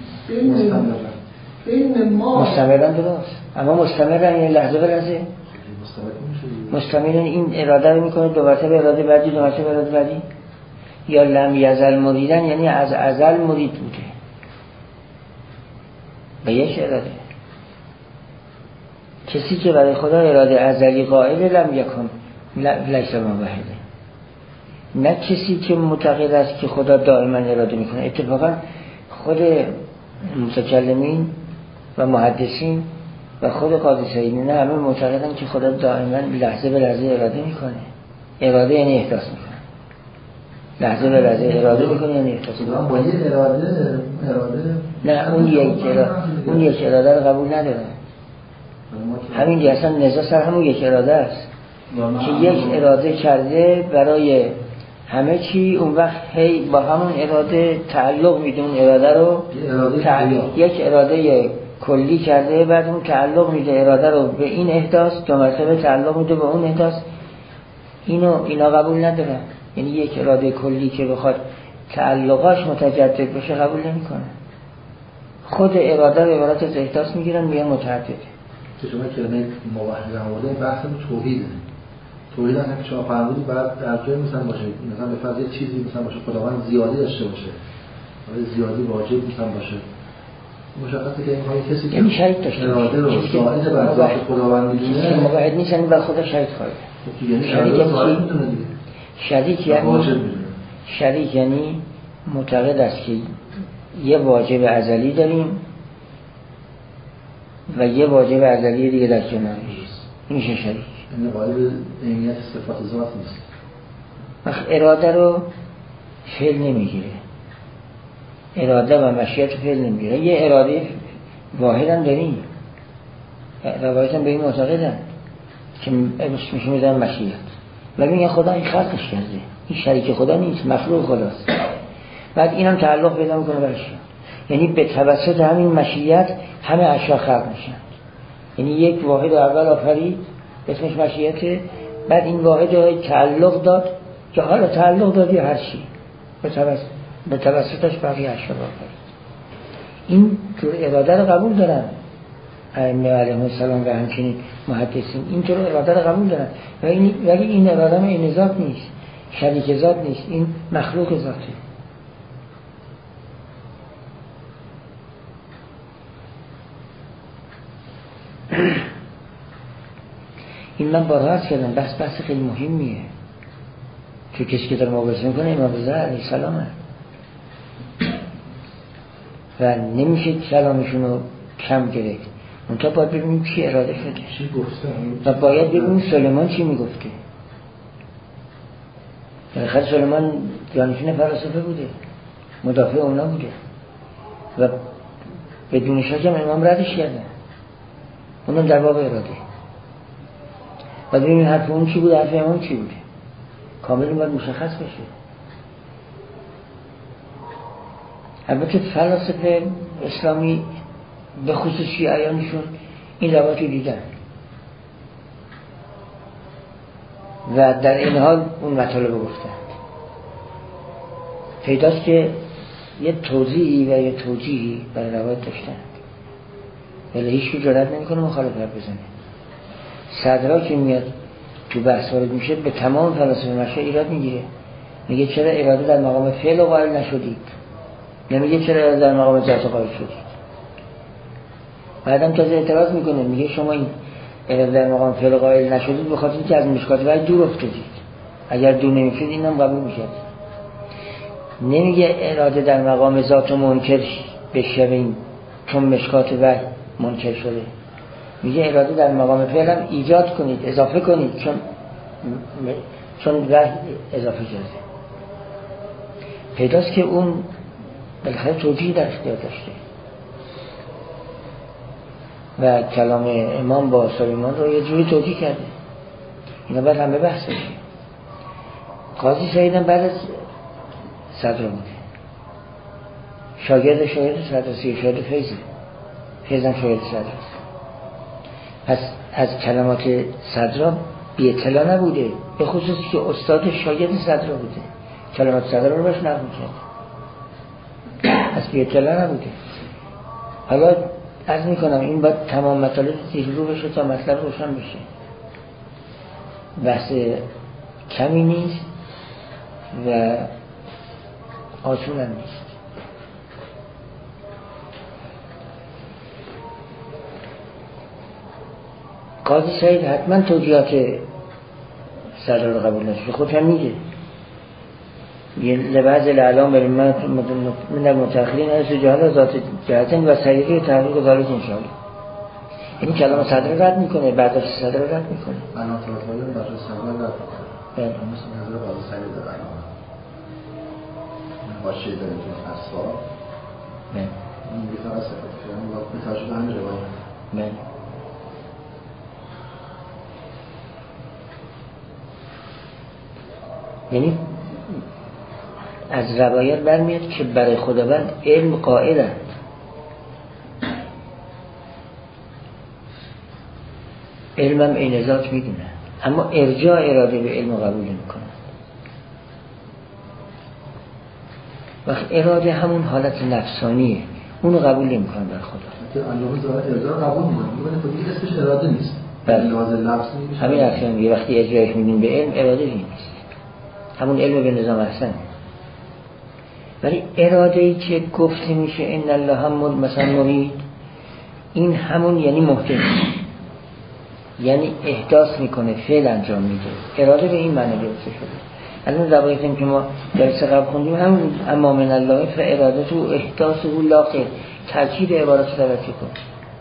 مستمرن درست، اما مستمرن یعنی لحظه به لحظه. مستمرن این اراده رو میکنه دو مرتبه اراده بعدی دو مرتبه اراده بعدی. یا لم یزل مریدن یعنی از ازل مرید بوده به یک اراده. کسی که برای خدا اراده ازلی قائل لم یکن لیس موحد، نه کسی که معتقد است که خدا دائما اراده میکنه. اتفاقا خود متکلمین و محدثین و خود قاضی سعید نه همه معتقدن که خدا دائما لحظه به لحظه اراده میکنه. اراده یعنی احساس میکنه. لحظه به لحظه اراده میکنه یعنی احساس میکنه. با یه اراده اراده نه اون یک اراده اون یک اراده رو قبول نداره. همین دیگه اصلا نزاع سر همون یک اراده است که یک اراده کرده برای همه چی، اون وقت هی با همون اراده تعلق میده اون اراده رو تعلق. یک اراده کلی کرده بعد اون تعلق میده اراده رو به این احداث، دو مرتبه تعلق میده به اون احداث. اینو اینا قبول ندارن. یعنی یک اراده کلی که بخواد تعلقاش متجدد بشه قبول نمیکنه. خود اراده رو عبارت از احداث میگیرن میگن متعدده. که شما کلمه موحد آورده بحث توحیده. توحید هم که شما فرمودید بعد در جای مثلا باشه، مثلا به فرض یه چیزی مثلا باشه خداوند زیادی داشته باشه، ولی زیادی واجب مثلا باشه، مشخصه که این کاری کسی یعنی شریک داشته اراده رو زائد بر ذات خداوند میدونه، موحد نیست یعنی بر خدا شریک خواهد. یعنی شریک یعنی میدونه دیگه. شریک یعنی شریک یعنی معتقد است که یه واجب ازلی داریم و یه واجب ازلی دیگه در کنارش. این میشه شریک. یعنی قائل عینیت صفات ذات نیست. وقت اراده رو فعل نمیگیره. اراده و مشیت رو فعل نمیگیره. یه اراده واحد هم داریم. روایت هم به این معتقدن که اسمش میدن مشیت. و میگن خدا این خلقش کرده. این شریک خدا نیست، مخلوق خداست. بعد اینم تعلق پیدا میکنه برش. یعنی به توسط همین مشیت همه اشیا خلق میشن. یعنی یک واحد اول آفرید اسمش مشیته، بعد این واحد رو تعلق داد که حالا تعلق دادی هر چی به توسط به توسطش بقیه اشیا آفرید. این طور اراده رو قبول دارن ائمه علیهم السلام و همچنین محدثین این طور اراده رو قبول دارن، ولی این اراده این ذات نیست، شریک ذات نیست، این مخلوق ذاته. این من بارها عرض کردم بحث بحث خیلی مهمیه، چون کسی که در مقایسه میکنه امام رضا علیه السلام هست و نمیشه کلامشون رو کم گرفت. منتها باید ببینیم چی اراده شده و باید ببینیم سلیمان چی میگفته. بالاخره سلیمان جانشین فلاسفه بوده، مدافع اونا بوده و بدون شک هم امام ردش کردن، اونم در واقع اراده. و ببینیم حرف اون چی بوده، حرف امام چی بوده، کامل باید مشخص بشه. البته فلاسفه اسلامی به خصوص شیعیانشون این روایت رو دیدن و در این حال اون مطالب رو گفتن. پیداست که یه توضیحی و یه توجیهی برای روایت داشتن، ولی هیچ که جرئت نمیکنه مخالفت بزنه. صدرا که میاد تو بحث وارد میشه به تمام فلاسفه مشایخ ایراد میگیره، میگه چرا اراده در مقام فعل قائل نشدید، نمیگه چرا اراده در مقام ذات قائل شدید. بعدم تازه اعتراض میکنه، میگه شما این اراده در مقام فعل قائل نشدید بخاطر اینکه از مشکات وحی دور افتادید، اگر دور نمیشد اینم قبول میشد. نمیگه اراده در مقام ذات منکر بشوین چون مشکات وحی منکر شده، میگه اراده در مقام فعل هم ایجاد کنید، اضافه کنید چون چون وحی اضافه شده. پیداست که اون بالاخره توجیه در اختیار داشته و کلام امام با سلیمان رو یه جوری توجیه کرده. اینا باید همه بحث بشه. قاضی سعید هم بعد از صدر بوده، شاگرد شاگرد صدر سی شاگرد فیضه، فیضم شاگرد صدر است. پس از کلمات صدر بی اطلاع نبوده، به خصوصی که استاد شاگرد صدر بوده، کلمات صدر رو باش نقل کرد، از بی اطلاع نبوده. حالا عرض میکنم این باید تمام مطالب تیرو بشه تا مطلب روشن بشه. بحث کمی نیست و آسون هم نیست. قاضی سعید حتما توجیهات صدر رو قبول نشد، خود هم میگه لبعض الاعلام من المتأخرین از جهال ذات جهتن و سریعی تحقیق و ذالک انشاءالله. این کلام صدر رد میکنه، بعدش صدر رد میکنه. بنات رضایی بعد از صدر رد میکنه. بله. مثل نظر بعد از سریع در بنات. باشه داره تو اصفار. بله. این بیتر از صفت فرم و به تاجد همین روایت. بله. یعنی از روایت برمیاد که برای خداوند علم قائلند، علمم عین ذات میدونه، اما ارجاع اراده به علم قبول نمیکنه. وقت اراده همون حالت نفسانیه، اونو قبول نمیکنه بر خدا. الله تعالی ارجاع قبول میکنه، میگه خودی اسمش اراده نیست. لحاظ لفظی میشه. همین اصلا یه وقتی ارجاعش میدین به علم، اراده نیست. همون علم به نظام احسن. ولی اراده ای که گفته میشه ان الله هم مثلا مرید، این همون یعنی محکم، یعنی احداث میکنه، فعل انجام میده. اراده به این معنی گفته شده. الان روایتی که ما جلسه قبل خوندیم همون اما من الله فاراده تو احداث او لاقه، ترکیب عبارت توجه کن.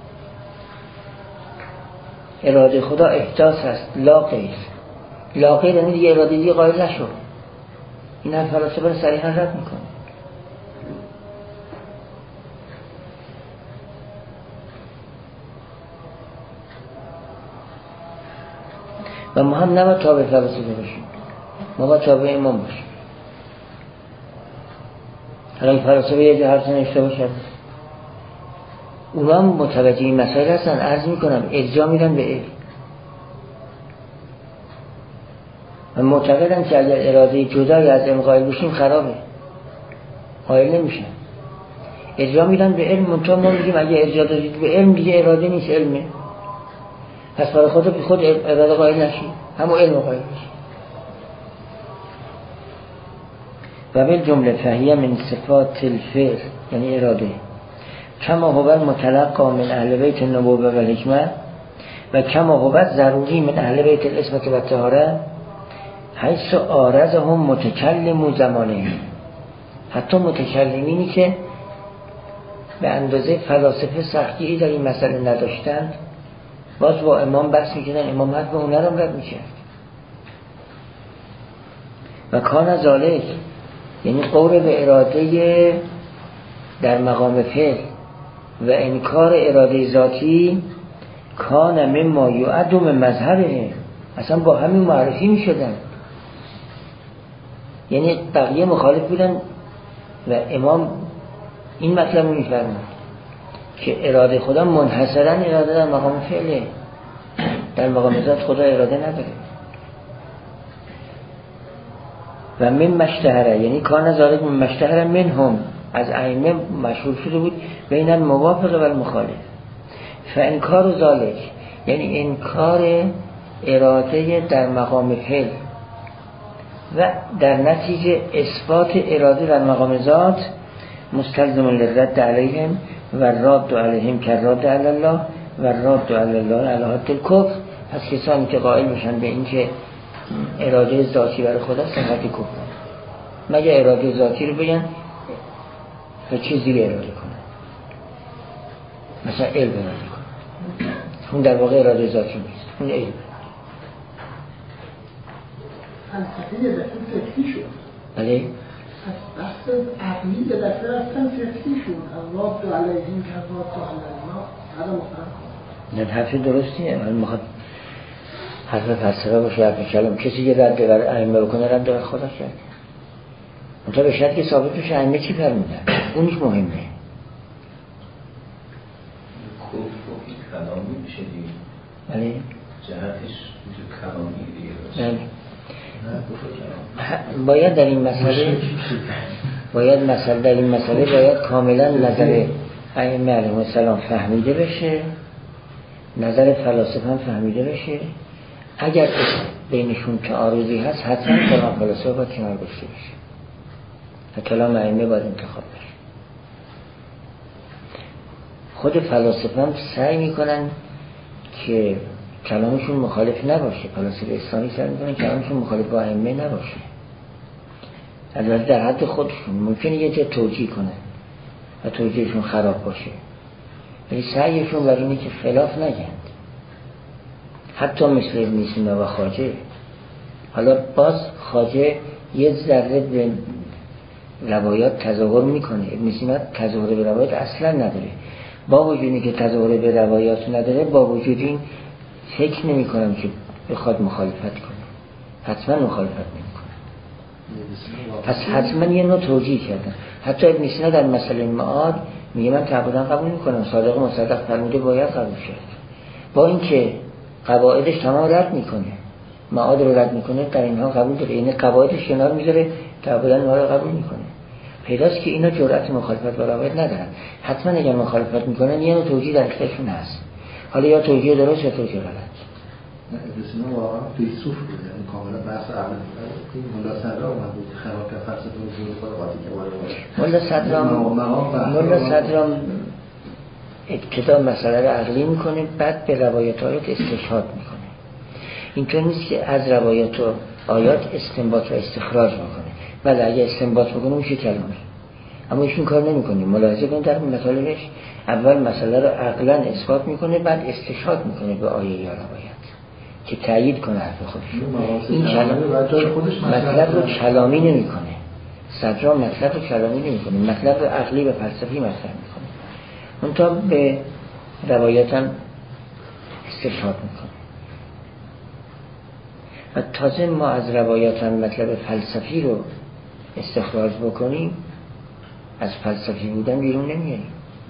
اراده خدا احداث است، لاقه است. لاقه یعنی دیگه اراده دیگه قائل نشو. این حرف فلسفه رو صریحا رد میکنه. و ما هم نباید تابع فلسفه باشیم، ما باید تابع امام باشیم. حالا این فلسفه یه جا حرف اشتباه شد، اونا هم متوجه این مسائل هستن. عرض میکنم ارجاع میدن به علم و معتقدم که اگر اراده جدای از علم قائل بشیم خرابه، قائل نمیشه. ارجاع میدن به علم، منطقه ما میگیم اگه ارجاع دادید به علم دیگه اراده نیست، علمه. پس برای خود بی خود اراده قائل نشید، همون علم قائل بشید. و به جمله فهیه من صفات الفعل یعنی اراده، کما هو متلقا من اهل بیت النبوه و الحکمه و کما هو ضروری من اهل بیت العصمت و الطهاره، حیث آرزهم متکلم زمانه. حتی متکلمینی که به اندازه فلاسفه سختگیری در این مسئله نداشتند، باز با امام بحث میکنن، امام حد به اونه رو رد میکرد. و کان ذالک یعنی قول به اراده در مقام فعل و انکار اراده ذاتی، کان مما یعد من مذهبه، اصلا با همین معرفی میشدن. یعنی بقیه مخالف بودن و امام این مطلب رو میفرمود که اراده خدا منحصرا اراده در مقام فعله، در مقام ذات خدا اراده نداره. و من مشتهره یعنی کان ذالک من مشتهره منهم، از ائمه مشهور شده بود بین الموافق و المخالف. فانکار ذالک یعنی انکار اراده در مقام فعل و در نتیجه اثبات اراده در مقام ذات، مستلزم للرد علیهم و رد علیهم که رد علی الله و رد علی الله علی حد الکفر. پس کسانی که قائل بشن به این که اراده ذاتی برای خدا صفت کفر، مگه اراده ذاتی رو بگن به چیزی رو اراده کنن، مثلا علم اراده کنن، اون در واقع اراده ذاتی نیست، اون علم. فلسفه یه دفعه فکری شد. بله؟ از بحث عقلی به دفعه رفتن فکری شد. از راد دو علیهیم که راد دو علیهیم هذا مفرد. نه حرف درستیه. من میخواد حرف فلسفه باشه، حرف کلام. کسی که رد بر ائمه بکنه رد بر خدا کرد. منتها به شرطی که ثابت بشه ائمه چی فرمودن، اونش مهمه. کفر کلامی میشه دیگه. بله؟ جهتش کلامی دیگه. بله. باید در این مسئله باید مسئله در این مسئله باید کاملا نظر ائمه علیهم السلام فهمیده بشه، نظر فلاسفه هم فهمیده بشه. اگر بینشون تعارضی هست حتما کلام فلاسفه باید کنار گذاشته بشه و کلام ائمه باید انتخاب بشه. خود فلاسفه هم سعی میکنن که کلامشون مخالف نباشه، فلاسفه اسلامی سعی میکنن کلامشون مخالف با ائمه نباشه. البته در حد خودشون ممکنه یه جا توجیه کنه و توجیهشون خراب باشه، ولی سعیشون برای اینه که خلاف نگند، حتی مثل ابن سینا و خواجه. حالا باز خواجه یه ذره به روایات تظاهر میکنه، ابن سینا تظاهر به روایات اصلا نداره. با وجودی که تظاهر به روایات نداره، با وجود این فکر نمی کنم که بخواد مخالفت کنه، حتما مخالفت نمی کنه. پس حتما یه نوع توجیه کردن. حتی ابن سینا در مسئله معاد میگه من تعبداً قبول میکنم، صادق مصدق فرموده باید قبول شد، با اینکه قواعدش تمام رد میکنه، معاد رو رد میکنه، در اینها قبول داره، یعنی قواعدش کنار میذاره، تعبداً اونها رو قبول میکنه. پیداست که اینا جرأت مخالفت با روایت ندارن. حتما اگر مخالفت میکنن یه نوع توجیه در اختیارشون هست، حالا یا توجیه درست یا توجیه غلط. ابن سینا واقعا فیلسوف بود، یعنی کاملا بحث عقل این ملا صدرا اومد بود خراب کرد فلسفه وجود خود قاطی کرد. ملا صدرا ملا صدرا ابتدا مسئله رو عقلی میکنه، بعد به روایت آیات استشهاد میکنه. اینطور نیست که از روایات و آیات استنباط و استخراج میکنه، بله اگه استنباط بکنه میشه کلمه، اما ایشون کار نمیکنه. ملاحظه کنید در مطالبش اول مسئله رو عقلا اثبات میکنه، بعد استشهاد میکنه به آیه یا روایت که تایید کنه حرف خودش. این کلام مطلب رو کلامی نمیکنه، صدرا مطلب رو کلامی نمیکنه، مطلب رو عقلی و فلسفی مطرح میکنه، اون تا به روایت هم استشهاد میکنه. و تازه ما از روایات هم مطلب فلسفی رو استخراج بکنیم، از فلسفی بودن بیرون نمیاریم.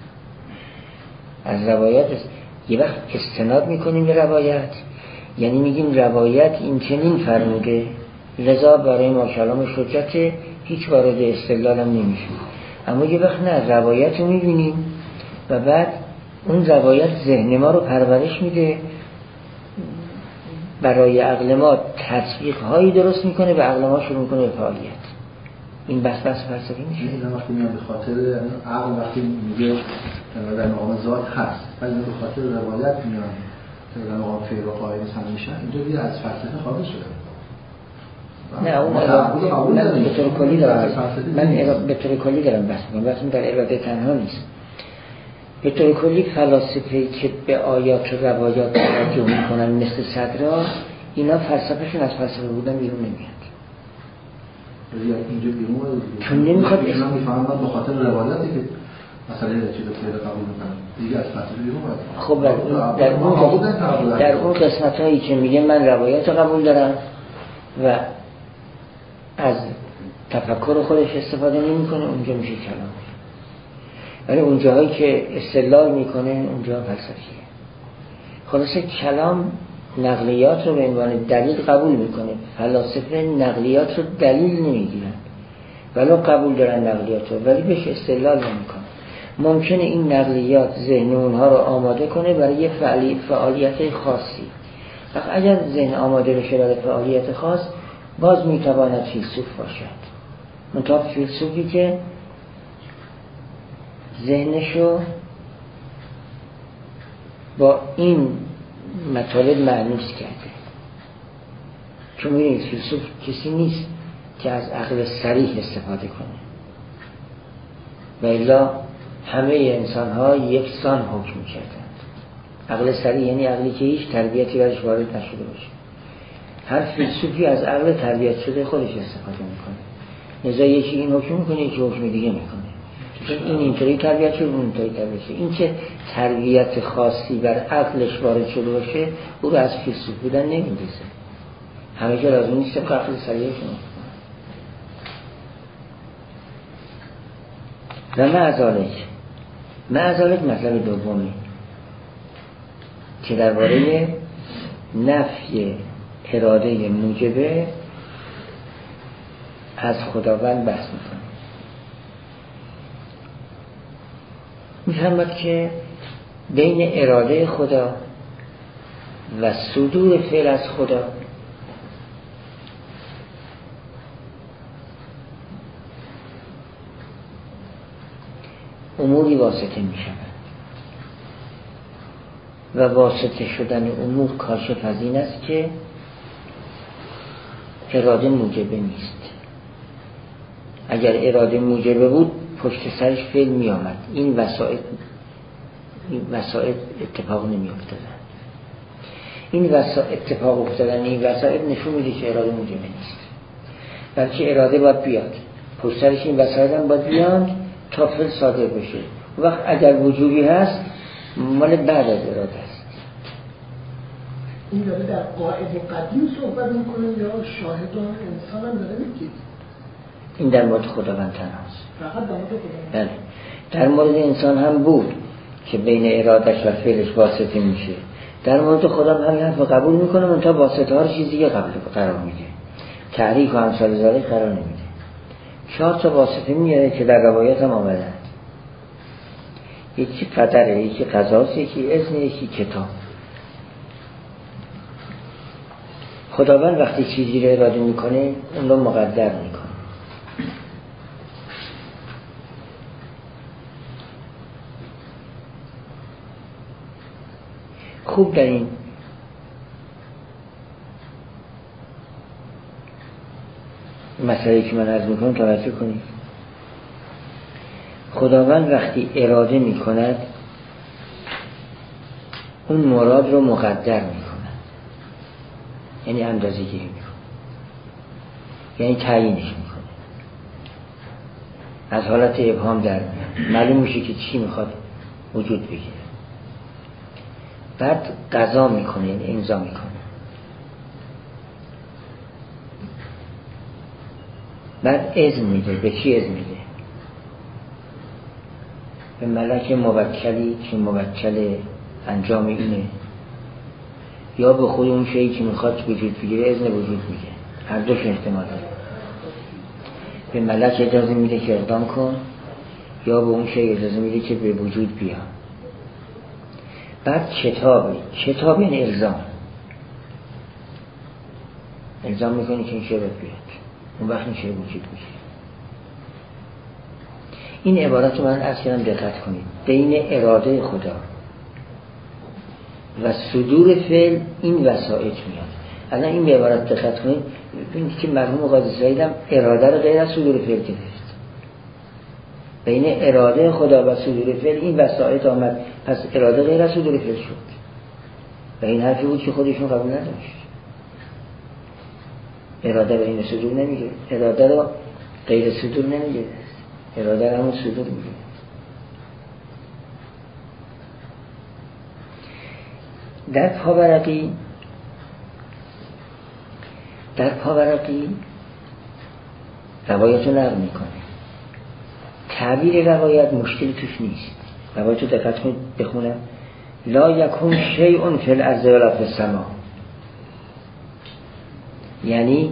از روایات یه وقت استناد میکنیم به روایت، یعنی میگیم روایت این چنین فرموده، لذا برای ما کلام حجت، هیچ وارد استدلال هم نمیشیم. اما یه وقت نه، روایت رو میبینیم و بعد اون روایت ذهن ما رو پرورش میده، برای عقل ما تطبیق هایی درست میکنه و عقل ما شروع میکنه به فعالیت. این بحث بحث فلسفی میشه. این وقتی میاد به خاطر عقل وقتی میگه در مقام ذات هست، ولی به خاطر روایت میاد در مقام فعل و قاعده هم میشن، اینجا دیگه از فلسفه خارج شده. نه اون من به طور کلی دارم من به طور کلی دارم بحث میکنم، بحث در اراده تنها نیست. به طور کلی فلاسفه‌ای که به آیات و روایات توجه میکنن مثل صدرا، اینا فلسفهشون از فلسفه بودن بیرون نمیاد. اینجا بیرون چون نمیخواد اینا میفهمن به خاطر روایتی که مثلا یه چیز پیدا قبول میکنن دیگه از فلسفه بیرون میاد. خب در اون در اون قسمتایی که میگه من روایت رو قبول دارم و از تفکر خودش استفاده نمیکنه، اونجا میشه کلام. ولی اون جاهایی که استدلال میکنه اونجا فلسفیه. خلاصه کلام نقلیات رو به عنوان دلیل قبول میکنه، فلاسفه نقلیات رو دلیل نمیگیرن، ولو قبول دارن نقلیات رو، ولی بهش استدلال نمیکنه. ممکنه این نقلیات ذهن اونها رو آماده کنه برای یه فعالیت خاصی. اگر ذهن آماده بشه برای فعالیت خاص، باز میتواند فیلسوف باشد. منتها فیلسوفی که ذهنشو با این مطالب معنوس کرده. چون می‌بینید فیلسوف کسی نیست که از عقل صریح استفاده کنه، و الا همه انسان ها یکسان حکم کردند. عقل صریح یعنی عقلی که هیچ تربیتی برش وارد نشده باشه. هر فیلسوفی از عقل تربیت شده خودش استفاده میکنه، لذا یکی این حکم میکنه یکی حکم دیگه میکنه، چون این اینطوری تربیت شده اون اینطوری تربیت شده. این که تربیت خاصی بر عقلش وارد شده باشه او رو از فیلسوف بودن نمیندازه. همه که لازم نیست که عقل صریح شما. و معذالک معذالک مطلب دومی که درباره نفی اراده موجبه از خداوند بحث میکنه. میفرماد که بین اراده خدا و صدور فعل از خدا اموری واسطه می شود و واسطه شدن امور کاشف از این است که اراده موجبه نیست. اگر اراده موجبه بود پشت سرش فعل می آمد. این وسائل این وسائل اتفاق نمی افتادن. این وسائل اتفاق افتادن این وسائل نشون میده که اراده موجبه نیست، بلکه اراده باید بیاد پشت سرش. این وسائل هم باید بیان تا فعل صادر بشه. وقت اگر وجوبی هست مال بعد از اراده است. این داره در قائد و قدیم صحبت میکنه یا شاهد و انسان هم داره میگه؟ این در مورد خداوند تنهاست. فقط در مورد خداوند؟ بله. در مورد انسان هم بود که بین ارادش و فعلش واسطه میشه. در مورد خدا هم همین حرف قبول میکنه، منتها واسطه ها رو چیز دیگه قبل قرار میده، تعریف و امثال ذالک قرار نمیده. چهار تا واسطه میاره که در روایات هم آمدن. یکی قدره، یکی قضاست، یکی اذن، یکی کتاب. خداوند وقتی چیزی رو اراده میکنه اون رو مقدر میکنه. خوب در این مسئله که من عرض میکنم توجه کنید. خداوند وقتی اراده میکند اون مراد رو مقدر میکند، یعنی اندازه گیری میکنه، یعنی تعیینش میکنه. از حالت ابهام در میاد، معلوم میشه که چی میخواد وجود بگیره. بعد قضا میکنه، یعنی امضا میکنه. بعد اذن میده. به کی اذن میده؟ به ملک موکلی که موکل انجام اینه، یا به خود اون شیئی که میخواد وجود بگیره اذن وجود میده. هر دوش احتمال داره. به ملک اجازه میده که اقدام کن، یا به اون شیئی اجازه میده که به وجود بیا. بعد کتابه. کتاب یعنی الزام. الزام میکنی که این شیء باید بیاد، اون وقت این شیء وجود میشه. این عبارت رو من عرض کردم دقت کنید. بین اراده خدا و صدور فعل این وسائط میاد. الان این عبارت دقت کنید، ببینید که مرحوم قاضی سعید هم اراده رو غیر از صدور فعل گرفت. بین اراده خدا و صدور فعل این وسائط آمد، پس اراده غیر از صدور فعل شد. و این حرفی بود که خودشون قبول نداشت. اراده به این صدور نمیگه، اراده رو غیر صدور نمیگه، اراده رو همون صدور میگه. در پاورقی در پاورقی روایت رو نقل میکنه. تعبیر روایت مشکل توش نیست. روایت رو دقت کنید بخونم. لا یکون شیء فی الارض ولا فی السماء، یعنی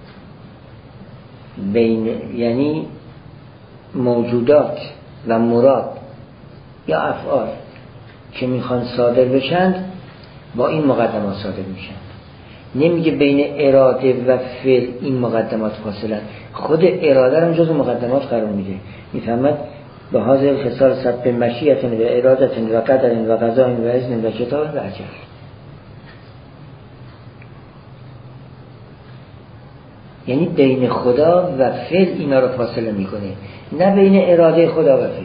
بین یعنی موجودات و مراد یا افعال که میخوان صادر بشند با این مقدمات صادر میشن. نمیگه بین اراده و فعل این مقدمات فاصله، خود اراده رو جزو مقدمات قرار میده. میفهمد به حاضر خصال صد به مشیت و ارادت و قدر و قضا و اذن و کتاب و اجل. یعنی بین خدا و فعل اینا رو فاصله میکنه، نه بین اراده خدا و فعل.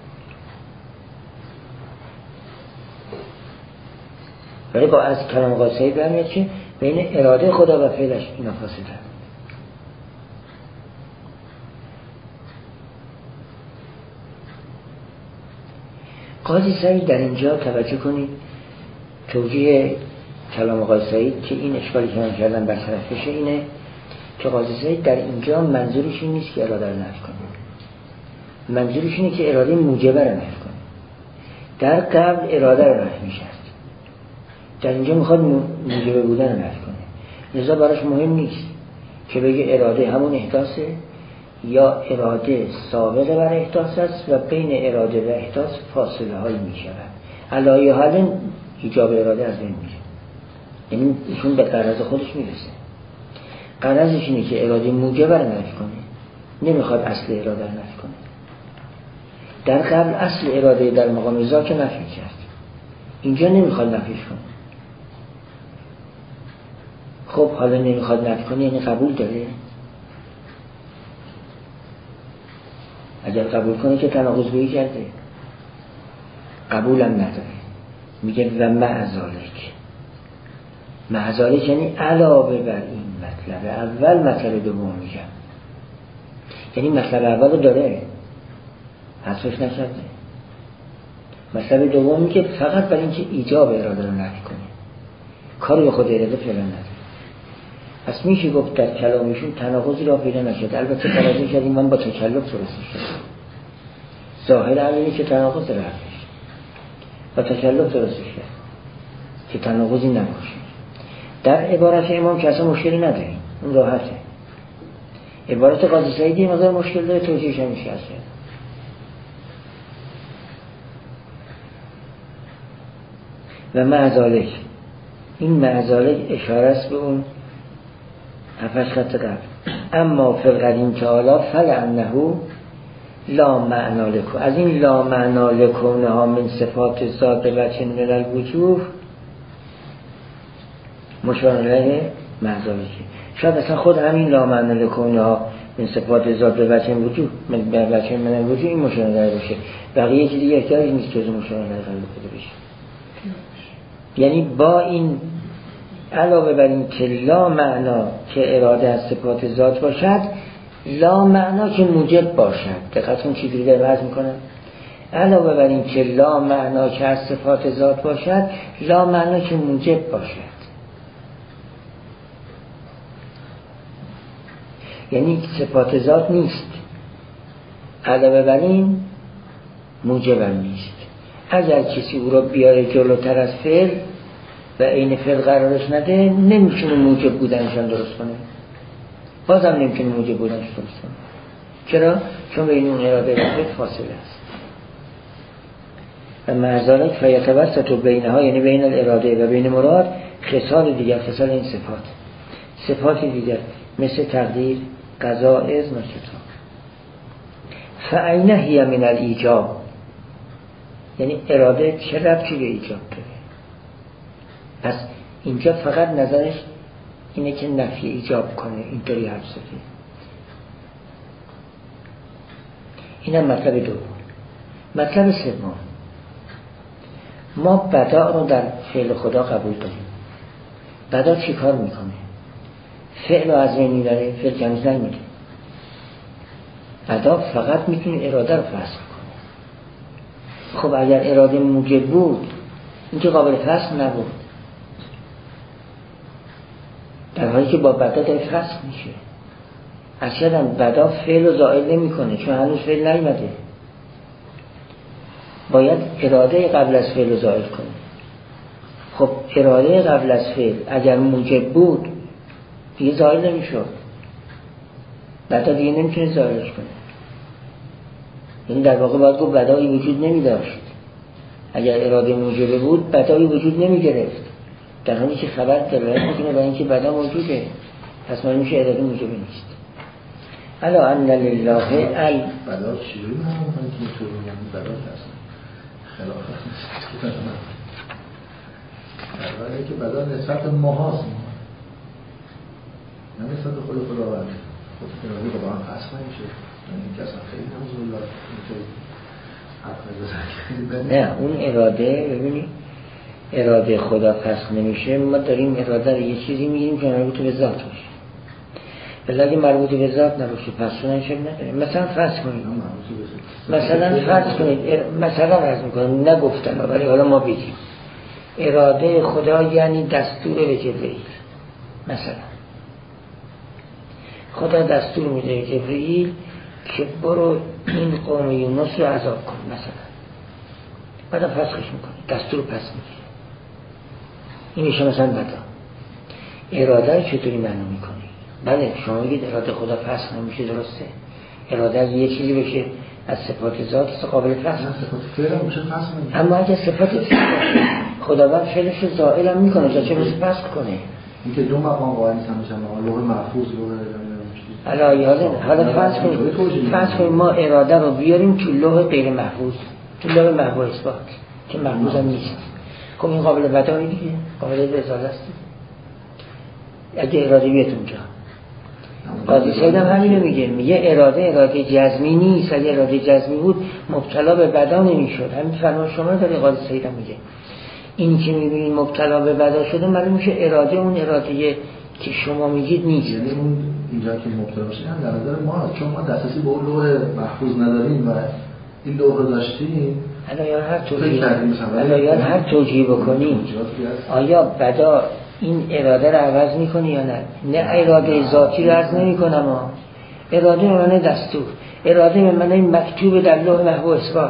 ولی با از کلام قاصدی برمیاد که بین اراده خدا و فعلش اینا فاصله. قاضی سعید در اینجا توجه کنید، توجیه کلام قاضی سعید که این اشکالی که من کردم برطرف بشه اینه که قاضی سعید در اینجا منظورش این نیست که اراده رو نفی کنه، منظورش اینه که اراده موجبه رو نفی کنه. در قبل اراده رو نفی میشه، در اینجا میخواد موجبه بودن رو نفی کنه. لذا براش مهم نیست که بگه اراده همون احداثه یا اراده سابقه بر احداث است و بین اراده و احداث فاصله هایی میشود. علایه حال ایجاب اراده از بین میره، یعنی ایشون به غرض خودش میرسه. غرضش اینه که اراده موجبه رو نفی کنه، نمیخواد اصل اراده رو نفی کنه. در قبل اصل اراده در مقام ذات نفی کرد، اینجا نمیخواد نفیش کنه. خب حالا نمیخواد نفی کنه یعنی قبول داره؟ اگر قبول کنه که تناقض گویی کرده، قبولم نداره. میگه و معذالک، معذالک یعنی علاوه بر این مطلب اول مطلب دوم میگم، یعنی مطلب اول رو داره حذفش نکرده، مطلب دوم میگه فقط برای اینکه ایجاب اراده رو نفی کنه، کاری به خود اراده فعلا نداره. پس میشه گفت در کلامشون تناقضی را پیدا نشد. البته توجه کردیم من با تکلف درست شد، ظاهر همینه که تناقض داره حرفش، با تکلف درست شد که تناقضی نباشه. در عبارت امام که اصلا مشکلی نداریم، اون راحته. عبارت قاضی سعیدی مقدار مشکل داره، توجیهش همیشه هست. و معذالک، این معذالک اشاره است به اون هفتش خط قبل. اما فی القدیم تعالی فلعنه لا معنا لکو، از این لا معنا لکونه ها من صفات ذات وجه من الوجوه مشاهده معذالکه. شاید اصلا خود همین لا معنا لکونه ها من صفات ذات وجه من الوجوه من وجه من الوجوه این مشاهده بشه، بقیه چیزی دیگه احتیاج نیست که مشاهده قلب بده بشه. یعنی با این علاوه بر این که لا معنا که اراده از صفات ذات باشد، لا معنا که موجب باشد. دقیقتون چیزی رو وضع میکنم. علاوه بر این که لا معنا که از صفات ذات باشد، لا معنا که موجب باشد. یعنی صفات ذات نیست، علاوه بر این موجب هم نیست. اگر کسی او را بیاره جلوتر از فعل و این فعل قرارش نده، نمیتونه موجب بودنشان درست کنه، بازم نمیتونه موجب بودنش درست کنه. چرا؟ چون بین اون اراده و فعل فاصله است. و معذالک فیتوسط بینها، یعنی بین الاراده و بین مراد خصال دیگر، خصال این صفات، صفات دیگر مثل تقدیر، قضا، اذن و کتاب. فعینه هی من الایجاب، یعنی اراده چه ربطی به ایجاب داره؟ پس اینجا فقط نظرش اینه که نفی ایجاب کنه، اینطوری حرف زده. اینم مطلب دوم. مطلب سوم، ما بدا رو در فعل خدا قبول داریم. بدا چی کار میکنه؟ فعل رو از بین میبره، فعل کنیز نمیده. بدا فقط میتونه اراده رو فسخ کنه. خب اگر اراده موجب بود، این که قابل فسخ نبود، در حالی که با بدا داره فسخ میشه. اصلا بدا فعل رو زائل نمی کنه، چون هنوز فعل نیامده. باید اراده قبل از فعل رو زائل کنه. خب اراده قبل از فعل اگر موجب بود دیگه زائل نمیشد، بدا دیگه نمیتونه زائلش کنه. یعنی در واقع باید گفت بدایی وجود نمی داشت. اگر اراده موجب بود بدایی وجود نمی گرفت، در حالی که خبر دلالت میکنه برای اینکه بدا موجوده، پس ما میشه اراده موجب نیست. الا ان لله ال بدا چیزی نمیدونم که تو میگم بدا هست خلاف اولی که بدا نسبت ماهاست، نه نسبت خود خداوند. خود اراده خداوند فسخ نمیشه، این که اصلا خیلی نمزول دار نه اون اراده، ببینی اراده خدا فسخ نمیشه. ما داریم اراده رو یه چیزی میگیریم که مربوط به ذات باشه، ولی اگه مربوط به ذات نباشه پس نمیشه. نداره. مثلا فرض کنید مثلا فرض کنید مثلا عرض میکنم نگفتم ولی حالا ما بگیم اراده خدا یعنی دستور به جبرئیل. مثلا خدا دستور میده به جبرئیل که برو این قوم یونس رو عذاب کن مثلا، بعد فسخش میکنه، دستور پس میگیره. این میشه مثلا بدا. اراده چطوری معنا میکنی؟ بله شما میگید اراده خدا فسخ نمیشه، درسته. اراده از یه چیزی بشه از صفات ذات است قابل فسخ، صفات فعل میشه فسخ نمیشه. اما اگه صفات خداوند فعلش رو زائل هم میکنه، چه چه فسخ کنه؟ اینکه دو مقام قائل میشن، لوح محفوظ لوح حالا یاده حالا فرض کنیم فرض کنیم ما اراده رو بیاریم تو لوح غیر محفوظ، تو لوح محفوظ اثبات که محفوظ هم نیست. خب این قابل بدایی دیگه، قابل ازاله است. اگه اراده بیاد اونجا قاضی سعید هم همینو میگه، میگه اراده اراده جزمی نیست، اگه اراده جزمی بود مبتلا به بدا نمیشد. همین فرمان شما داره قاضی سعید هم میگه. این که میبینید مبتلا به بدا شده معلوم میشه اراده اون اراده که شما میگید نیست. یعنی اون اینجا که مبتلا بشه هم در نظر ما، چون ما دسترسی به اون لوح محفوظ نداریم و این لوح رو داشتیم. الان هر توجیه الان هر توجیه بکنیم آیا بدا این اراده رو عوض میکنه یا نه؟ نه اراده ذاتی رو عوض نمیکنه، ما اراده به معنی دستور، اراده به معنی مکتوب در لوح محو اثبات.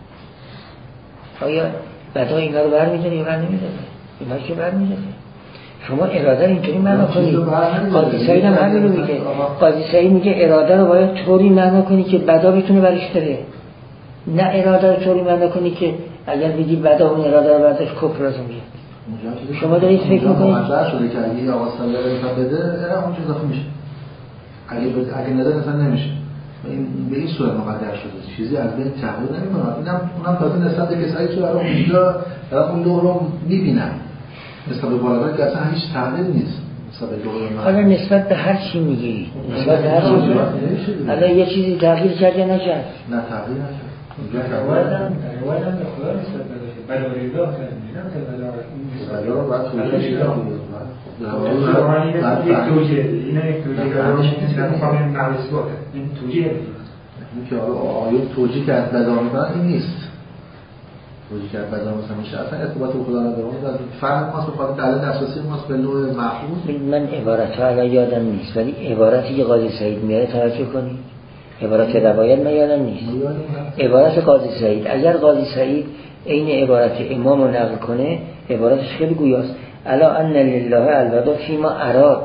آیا بدا اینا رو برمی‌داره یا برنمی‌داره؟ اینا که برمی‌داره. شما اراده رو اینطوری معنا کنید. قاضی سعید هم همین رو میگه. قاضی سعید میگه اراده رو باید طوری معنا کنی که بدا بتونه برش بره، نه اراده رو طوری معنا کنی که اگر بگی بدا اون اراده رو برداشت کفر لازم میاد. شما دارید فکر میکنید مقدر شده که اگه آقا صلی الله بده اره اونجا اضافه میشه، اگه اگه نده مثلا نمیشه. این به این صورت مقدر شده، چیزی از بین تغییر نمیکنه. اینم اونم تازه نسبت به کسایی که برای اونجا برای اون لوح رو میبینن، نسبت به بالا که اصلا هیچ تغییر نیست. حالا نسبت به هر چی میگی، نسبت به هر چی میگی حالا یه چیزی تغییر کرد یا نکرد؟ نه تغییر نکرد. روایدم روایدم به خدا نسبت بده بلا رضا کرد، نه که بلا بلا رو باید توجیه کنید. بعد یک توجیه، اینا یک توجیه که میشه مقابل معرفت این توجیه این که آیه توجیه که از بلا میبرن این نیست. توجیه که از بلا میشه اصلا ارتباط به خدا نداره. فهم ماست به خاطر دلیل اساسی ماست به لوح محفوظ. من عبارت‌ها الان یادم نیست، ولی عبارتی که قاضی سعید میاره توجه کنید. عبارت روایت من یادم نیست. عبارت قاضی سعید، اگر قاضی سعید عین عبارت امام رو نقل کنه عبارتش خیلی گویاست. الا ان لله البدا فیما اراد،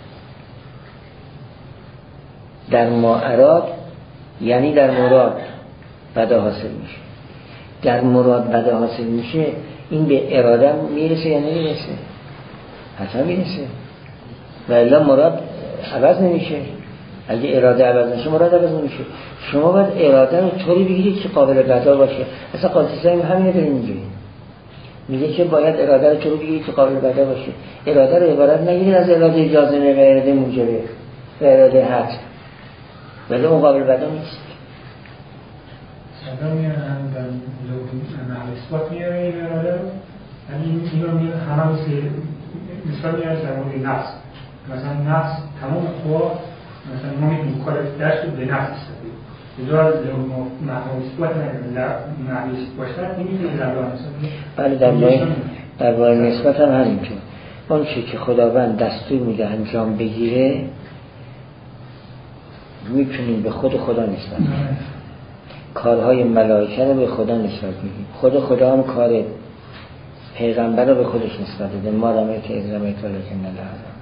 در ما اراد یعنی در مراد بدا حاصل میشه. در مراد بدا حاصل میشه، این به اراده میرسه یا نمیرسه؟ حتما میرسه، و الا مراد عوض نمیشه. اگه اراده عوض نشه مراد عوض نمیشه. شما باید اراده رو طوری بگیرید که قابل بدا باشه. اصلا قاضی سعید همینه داره میگه، میگه که باید اراده رو طوری بگیرید که قابل بدا باشه. اراده رو عبارت نگیرید از اراده جازمه و اراده موجبه و اراده حتم، ولی اون قابل بدا نیست. صدا میارن در محل اثبات میاره این اراده رو، یعنی این رو میاره همه مثال میاره در مورد نفس. مثلا نفس تمام قوا مثلا ما میتونیم کار درش رو به نفس استفاده اجازه محل اثبات نگیرن محل اثبات نمیتونه در راه بله در راه در راه نسبت هم همینطور. اون چی که خداوند دستور میده انجام بگیره میتونیم به خود خدا نسبت بدیم. کارهای ملائکه رو به خدا نسبت میدیم. خود خدا هم کار پیغمبر رو به خودش نسبت بده. ما رمیت اذ رمیت ولکن الله رمی.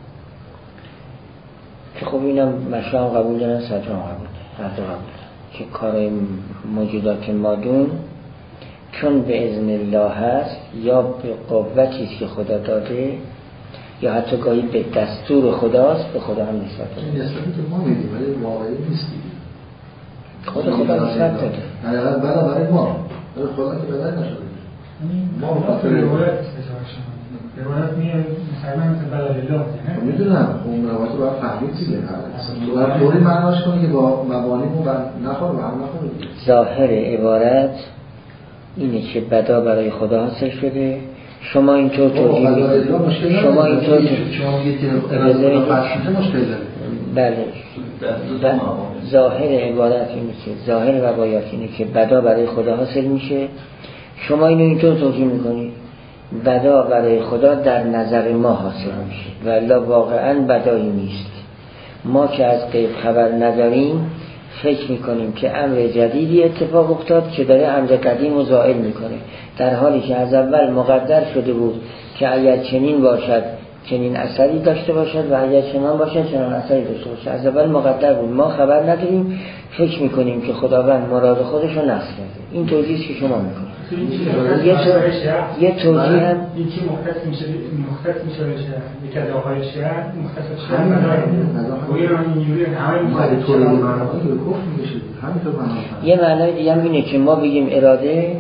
که خب اینم مشروع هم قبول دارن، سطر هم قبول دارن، هر دو قبول دارن که کار موجودات مادون چون به اذن الله هست یا به قوتی که خدا داده یا حتی گاهی به دستور خداست، به خدا هم نسبت داده. این نسبتی که ما میدیم ولی واقعی نیست. خود خدا نسبت داده. نه نه برای برای ما برای خدا که بدن نشده. ما مخاطر روایت استفاده شما روایت میاد مثلا مثل بلال الله نه میدونم اون روایت رو باید فهمید دیگه. تو باید طوری معناش کنی که با مبانیمون نخوره و هم نخوره. ظاهر عبارت اینه که بدا برای خدا حاصل شده. شما اینطور توجیه می‌کنید. شما اینطور شما میگید که اراده خدا مشکل داره. بله. ظاهر عبارت اینه که ظاهر روایت اینه که بدا برای خدا حاصل میشه. شما اینو اینطور توجیه میکنید بدا برای خدا در نظر ما حاصل میشه ولی واقعا بدایی نیست. ما که از غیب خبر نداریم فکر میکنیم که امر جدیدی اتفاق افتاد که داره امر قدیم رو زائل میکنه، در حالی که از اول مقدر شده بود که اگر چنین باشد چنین اثری داشته باشد و اگر چنان باشد چنان اثری داشته باشد. از اول مقدر بود، ما خبر نداریم، فکر میکنیم که خداوند مراد خودش رو نقص کرده. این توجیهی که شما میکنید. یه تو یه توجیه هم این که مختص میشه مختص میشه یک از آقای شهر مختص شهر معنی اینجوری همه میخواد طوری معنی که کفر میشه. همینطور معنی. یه معنی دیگه هم اینه که ما بگیم اراده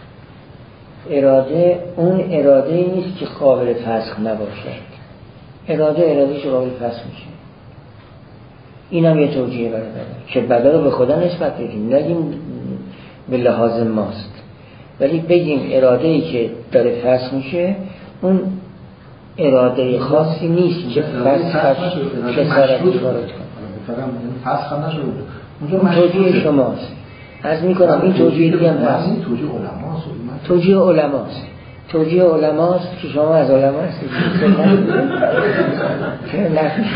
اراده اون اراده نیست که قابل فسخ نباشد. اراده اراده که قابل فسخ میشه. این هم یه توجیه برای بدا که بدا رو به خدا نسبت بدیم، نگیم به لحاظ ماست، ولی بگیم اراده‌ای که داره فسخ میشه اون اراده خاصی نیست که فسخش کسارتی وارد کنه. فسخ هم نشده اون توجیه شماست. عرض میکنم این توجیه دیگه هم هست. توجیه علماست. توجیه علماست. توجیه علماست که شما از علما هستید. چه نفیش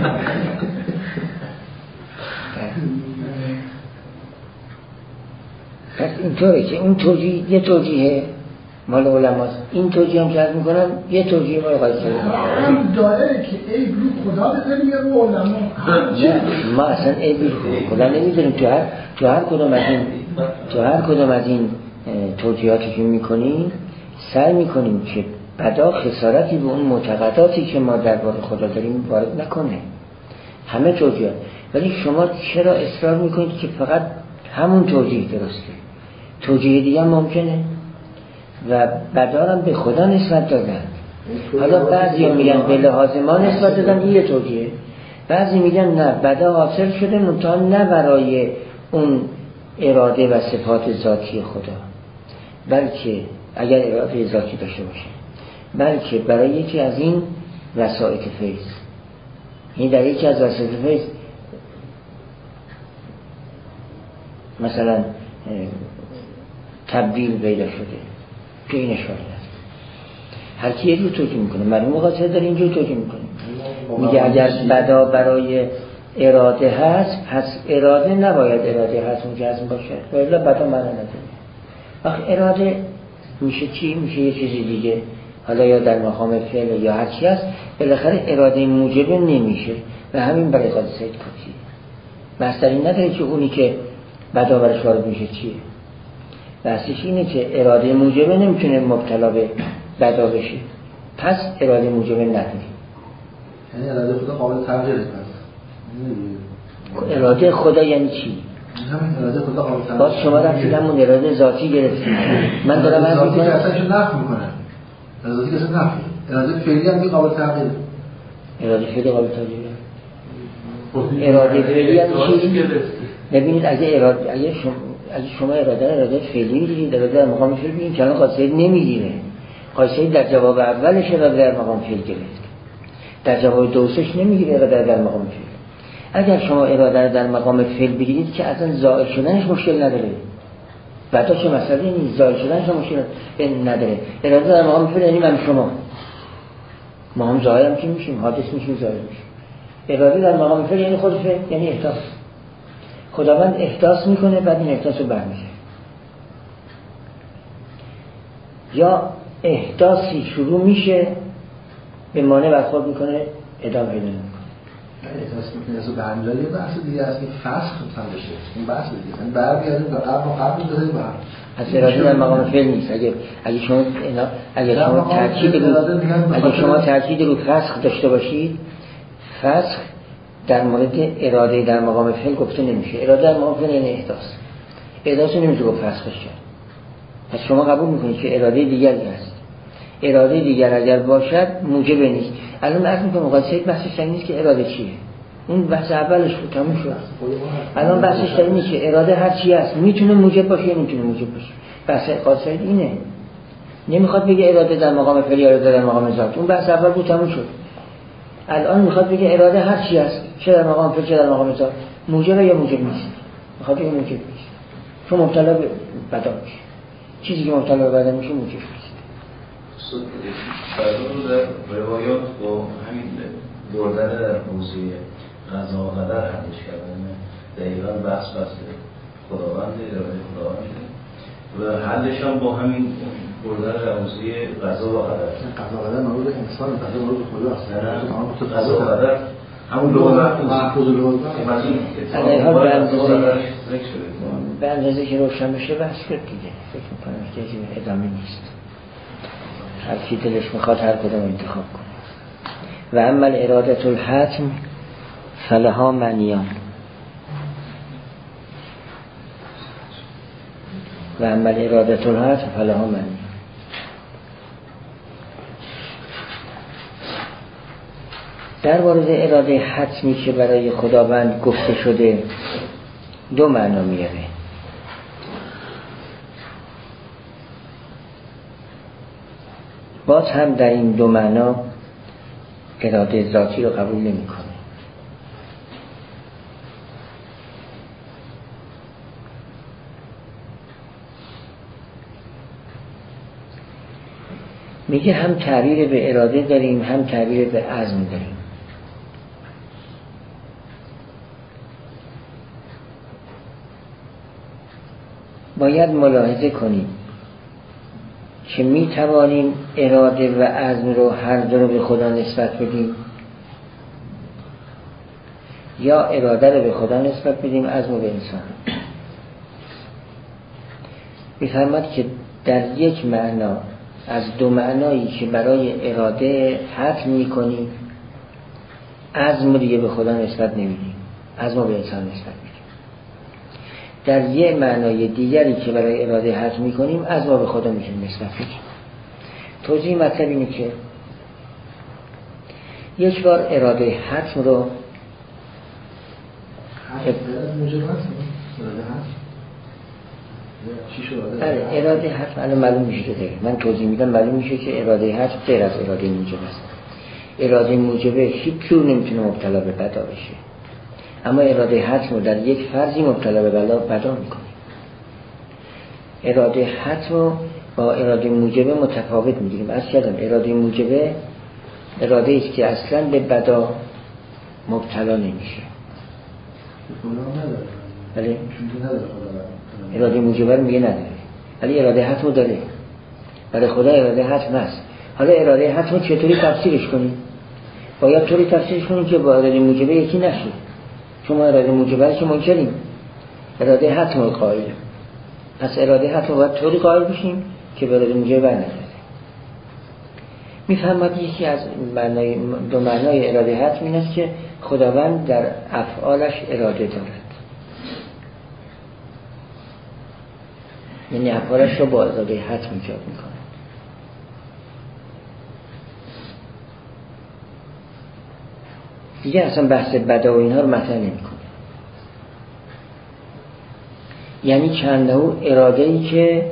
پس اینطوره که اون توجیه یه توجیه مال علماست، این توجیه هم شرط میکنم یه توجیه مال قایصری هم داره که عیب رو خدا بذاریم یا رو علما؟ نه ما اصلا عیب رو خدا نمیذاریم. تو هر تو هر کدوم از این تو هر کدوم از این توجیهاتی که میکنیم سعی میکنیم که بدا خسارتی به اون معتقداتی که ما درباره خدا داریم وارد نکنه. همه توجیهات. ولی شما چرا اصرار میکنید که فقط همون توجیه درسته؟ توجیه دیگه هم ممکنه و بدارم به خدا نسبت دادن. حالا بعضی میگن به لحاظ ما نسبت دادن، این یه توجیه. بعضی میگن نه بدا حاصل شده منتها نه برای اون اراده و صفات ذاتی خدا، بلکه اگر اراده ذاتی داشته باشه بلکه برای یکی از این وسائط فیض. این در یکی از وسائط فیض مثلا تبدیل پیدا شده که این اشاره است. هر کی یه رو توجیه میکنه. مرحوم مقاصد داره اینجور توجیه میکنه، میگه اگر بدا برای اراده هست پس اراده نباید اراده هست مجزم باشه و الا بدا معنی نداره. وقت اراده میشه چی؟ میشه یه چیزی دیگه، حالا یا در مقام فعل یا هر چی هست، بالاخره اراده موجبه نمیشه و همین برای قاضی سید کتی بحث در این نداره که اونی که بدا برش وارد میشه چیه. بحثش اینه که اراده موجبه نمیتونه مبتلا به بدا بشه، پس اراده موجبه نداری. یعنی اراده خدا قابل تغییره. پس اراده خدا یعنی چی؟ همین اراده خدا قابل تغییره. باز شما رفتید همون اراده ذاتی گرفتید. من دارم عرض میکنم ذاتی که اصلا نفی میکنه. اراده که اصلا نفی. اراده فعلی هم قابل تغییره. اراده فعلی قابل تغییره. اراده فعلی هم چی؟ ببینید اگه اراده اگه شما اگه شما اراده اراده فعلی میگیرید، اراده در مقام فعل بگیرید، چون قاصد نمیگیره. قاصد در جواب اولش اراده در مقام فعل گرفت، در جواب دومش نمیگیره اراده در مقام فعل. اگر شما اراده در مقام فعل بگیرید که اصلا زائل شدنش مشکل نداره، بعدا چه مسئله نیست، زائل شدنش مشکل نداره. اراده در مقام فعل یعنی من شما ما هم زائل هم که میشیم، حادث میشیم، زائل میشیم. اراده در مقام فعل یعنی خود فعل، یعنی احداث. خداوند احداث میکنه بعد این احداث رو برمیشه. یا احداثی شروع میشه به مانع برخورد میکنه ادامه پیدا نمیکنه. احداث میکنه از برمی‌داری یه بحث دیگه است که فسخ هم بشه. این بحث دیگه. یعنی برمیگردیم به قبل و قبل بذاریم بر. از اراده در مقام فعل نیست. اگه اگه شما اینا اگه شما تاکید رو اگه شما تاکید رو فسخ داشته باشید، فسخ در مورد اراده در مقام فعل گفته نمیشه. اراده در مقام فعل یعنی احداث. احداث نمیشه گفت فسخش کرد. پس شما قبول میکنید که اراده دیگری هست. اراده دیگر اگر باشد موجب نیست. الان عرض میکنم مقایسه بحثش این نیست که اراده چیه. اون بحث اولش بود تموم شد. الان بحثش اینه که اراده هر چی هست میتونه موجب باشه یا میتونه موجب باشه. بحث قاصد اینه. نمیخواد بگه اراده در مقام فعل یا اراده در مقام ذات. اون بحث اول بود تموم شد. الان میخواد بگه اراده هر چی هست، چه در مقام فعل چه در مقام ذات، موجب یا موجب نیست. میخواد بگه موجب نیست. چون مبتلا به بدا میشه. چیزی که مبتلا به بدا میشه موجب نیست. بعضی در روایات با همین بردن در موضوع قضا و قدر حلش کردن، دقیقاً بحث بحث خداوند اراده خداونده و حلش هم با همین بردن در موضوع قضا و قدر. قضا و قدر مربوط به انسان، قضا مربوط به خداست. نه قضا و قدر همون لوح محفوظ لوح به اندازه که روشن بشه بحث کرد دیگه. فکر میکنم که ادامه نیست. هر کی دلش میخواد هر کدوم انتخاب کنه. و اما اراده الحتم فلها معنیان. و اما اراده الحتم فلها معنیان. در مورد اراده حتمی که برای خداوند گفته شده دو معنا میاره. باز هم در این دو معنا اراده ذاتی رو قبول نمی کنه. میگه هم تعبیر به اراده داریم هم تعبیر به عزم داریم. باید ملاحظه کنیم که می توانیم اراده و عزم رو هر دو رو به خدا نسبت بدیم یا اراده رو به خدا نسبت بدیم، عزم رو به انسان. می‌فرماید که در یک معنا از دو معنایی که برای اراده حتم می‌کنیم عزم رو دیگه به خدا نسبت نمیدیم، عزم رو به انسان نسبت میدیم. در یک معنای دیگری که برای اراده حتم می‌کنیم عزم رو به خدا می‌تونیم نسبت بدیم. توضیح مطلب اینه که یک بار اراده حتم رو اراده اراده حتم الان معلوم میشه که من توضیح میدم معلوم میشه که اراده حتم غیر از اراده موجب است. اراده موجبه هیچ جور نمیتونه مبتلا به بدا بشه، اما اراده حتم رو در یک فرضی مبتلا به بلا بدا میکنه. اراده حتم رو با اراده موجبه متفاوت میگیریم. از کردم اراده موجبه اراده است که اصلا به بدا مبتلا نمیشه. بله اراده موجبه رو میگه نداره، ولی اراده حتم داره. برای خدا اراده حتم هست. حالا اراده حتم چطوری تفسیرش کنیم؟ باید طوری تفسیرش کنیم که با اراده موجبه یکی نشه. چون ما اراده موجبه که منکریم، اراده حتم رو قائلیم. پس اراده حتم باید طوری قائل بشیم که به اراده موجبه برنگرده. میفهمد یکی از معنای دو معنای اراده حتم این است که خداوند در افعالش اراده دارد، یعنی افعالش رو با اراده حتم ایجاد میکنه. دیگه اصلا بحث بدا و اینها رو مطرح نمیکنه. یعنی چند نوع اراده ای که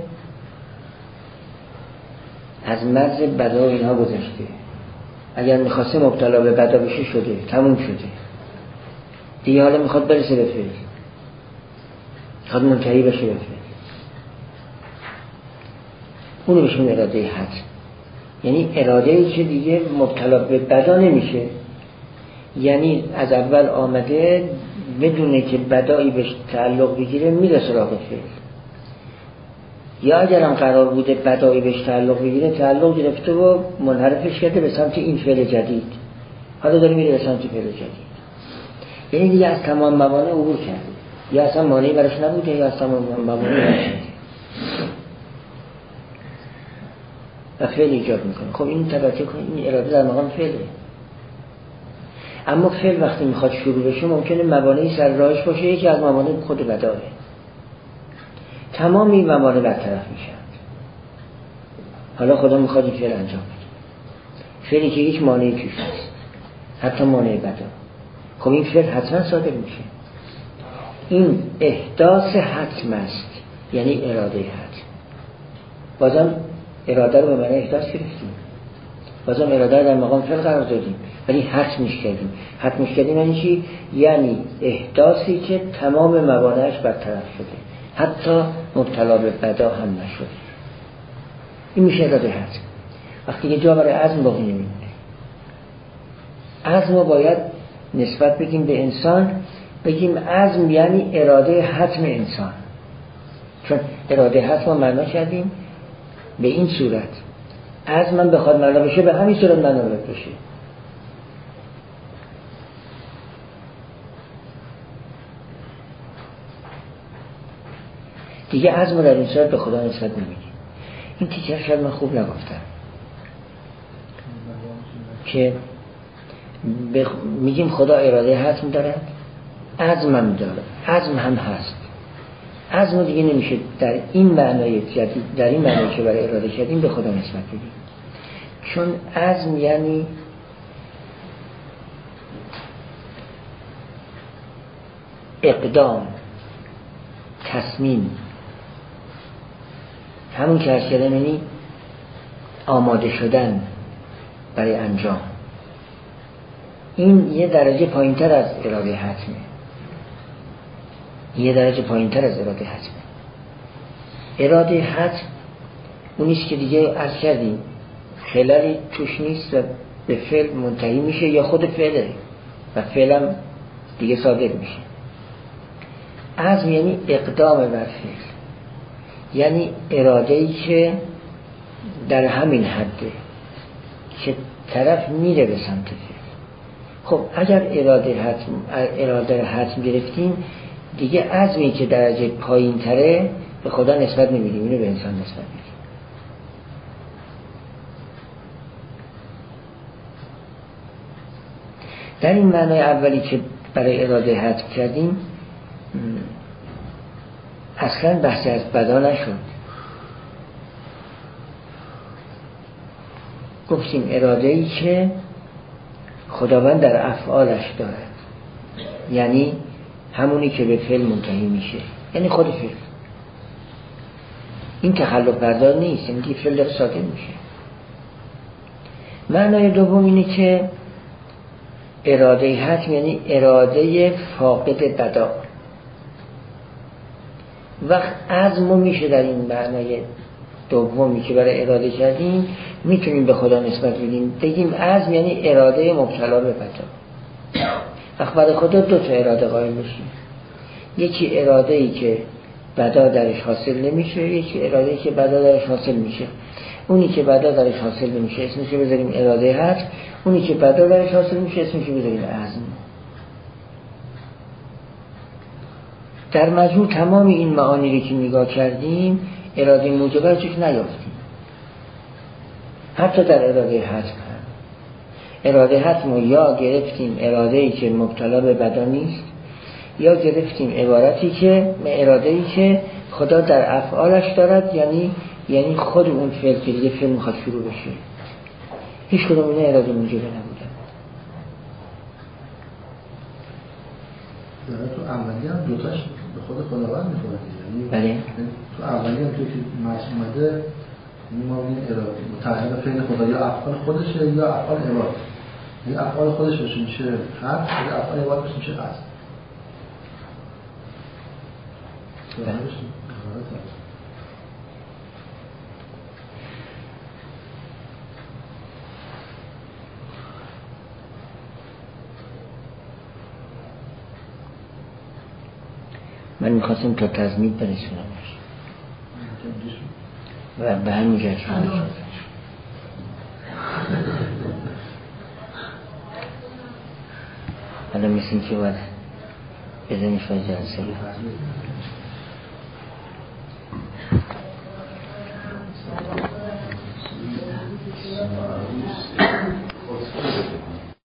از مرز بدا و اینها گذشته. اگر میخواسته مبتلا به بدا بشه شده، تموم شده. دیگه حالا میخواد برسه به فعل، میخواد منتهی بشه به فعل. اونو بهشون اراده حتم، یعنی اراده ای که دیگه مبتلا به بدا نمیشه. یعنی از اول آمده بدونه که بدایی بهش تعلق بگیره میره سراغ فعل، یا اگرم قرار بوده بدایی بهش تعلق بگیره تعلق گرفته و منحرفش کرده به سمت این فعل جدید، حالا داره میره به سمت فعل جدید. یعنی دیگه از تمام موانع عبور کرده، یا اصلا مانعی براش نبوده یا از تمام موانع براش شده و فعل ایجاد میکنه. خب این توجه کنید، این اراده در مقام فعله. اما فعل وقتی میخواد شروع بشه ممکنه موانعی سر راهش باشه، یکی از موانع خود بداه. تمام این موانع برطرف میشن. حالا خدا میخواد این فعل انجام بده، فعلی که هیچ مانعی توش نیست، حتی مانع بدا. خب این فعل حتما صادر میشه. این احداث حتم است، یعنی اراده حتم. بازم اراده رو به معنی احداث گرفتیم، بازم اراده رو در مقام فعل قرار دادیم، ولی حتمش کردیم. حتمش کردیم یعنی چی؟ یعنی احداثی که تمام موانعش برطرف شده، حتی مبتلا به بدا هم نشده. این میشه اراده حتم. وقتی که جا برای عزم باقی نمیمونه. عزم رو باید نسبت بدیم به انسان، بگیم عزم یعنی اراده حتم انسان، چون اراده حتم رو معنا کردیم به این صورت. عزمم بخواد معنا بشه به همین صورت معنا بشه. دیگه عزم رو در این صورت به خدا نسبت نمیدیم. این تیکر شاید من خوب نگفتم که بخ... میگیم خدا اراده حتم داره، عزمم داره، عزم هم هست. عزم دیگه نمیشه در این معنای جدید، در این معنایی که برای اراده کردیم به خدا نسبت بدیم، چون عزم یعنی اقدام، تصمیم، همون که از کردم یعنی آماده شدن برای انجام. این یه درجه پایین تر از اراده حتمه، یه درجه پایین تر از اراده حتمه. اراده حتم اونیست که دیگه عرض کردیم خللی توش نیست و به فعل منتهی میشه یا خود فعله و فعلم دیگه صادر میشه. عزم یعنی اقدام بر فعل، یعنی اراده‌ای که در همین حده که طرف میره به سمت فعل. خب اگر اراده حتم اراده حتم گرفتیم دیگه عزمی که درجه پایین تره به خدا نسبت نمیدیم، اینو به انسان نسبت میدیم. در این معنای اولی که برای اراده حتم کردیم اصلا بحثی از بدا نشد. گفتیم اراده ای که خداوند در افعالش دارد، یعنی همونی که به فعل منتهی میشه، یعنی خود فعل. این تخلف بردار نیست، یعنی که فعل داره صادر میشه. معنای دوم اینه که اراده حتم یعنی اراده فاقد بدا. وقت عزم میشه در این معنای دومی که برای اراده کردیم میتونیم به خدا نسبت بدیم، بگیم عزم یعنی اراده مبتلا به بدا. وقت برای خدا دو تا اراده قائل میشیم، یکی اراده ای که بدا درش حاصل نمیشه، یکی اراده ای که بدا درش حاصل میشه. اونی که بدا درش حاصل نمیشه اسمش رو بذاریم اراده حتم، اونی که بدا درش حاصل میشه اسمش رو بذاریم عزم. در مجموع تمام این معانی رو که نگاه کردیم اراده موجبه چیز نیافتیم، حتی در اراده حتم هم. اراده حتم رو یا گرفتیم اراده ای که مبتلا به بدا نیست، یا گرفتیم عبارتی که اراده ای که خدا در افعالش دارد، یعنی یعنی خود اون فعل که دیگه فعل میخواد شروع بشه. هیچ کدوم اینا اراده موجبه نبودن. تو اولی هم دوتاش به خود خداوند میخوره، یعنی بله. تو اولی هم توی که معنی اومده یعنی ما بگیم اراده متعلق فعل خدا یا افعال خودشه یا افعال عباد، یعنی افعال خودش بشه میشه حرف، یا افعال عباد بشه میشه قصد. من میخواستم تا تزمید برسونمش و به همین جهت شد. حالا مثل این که باید بزنیش و جلسه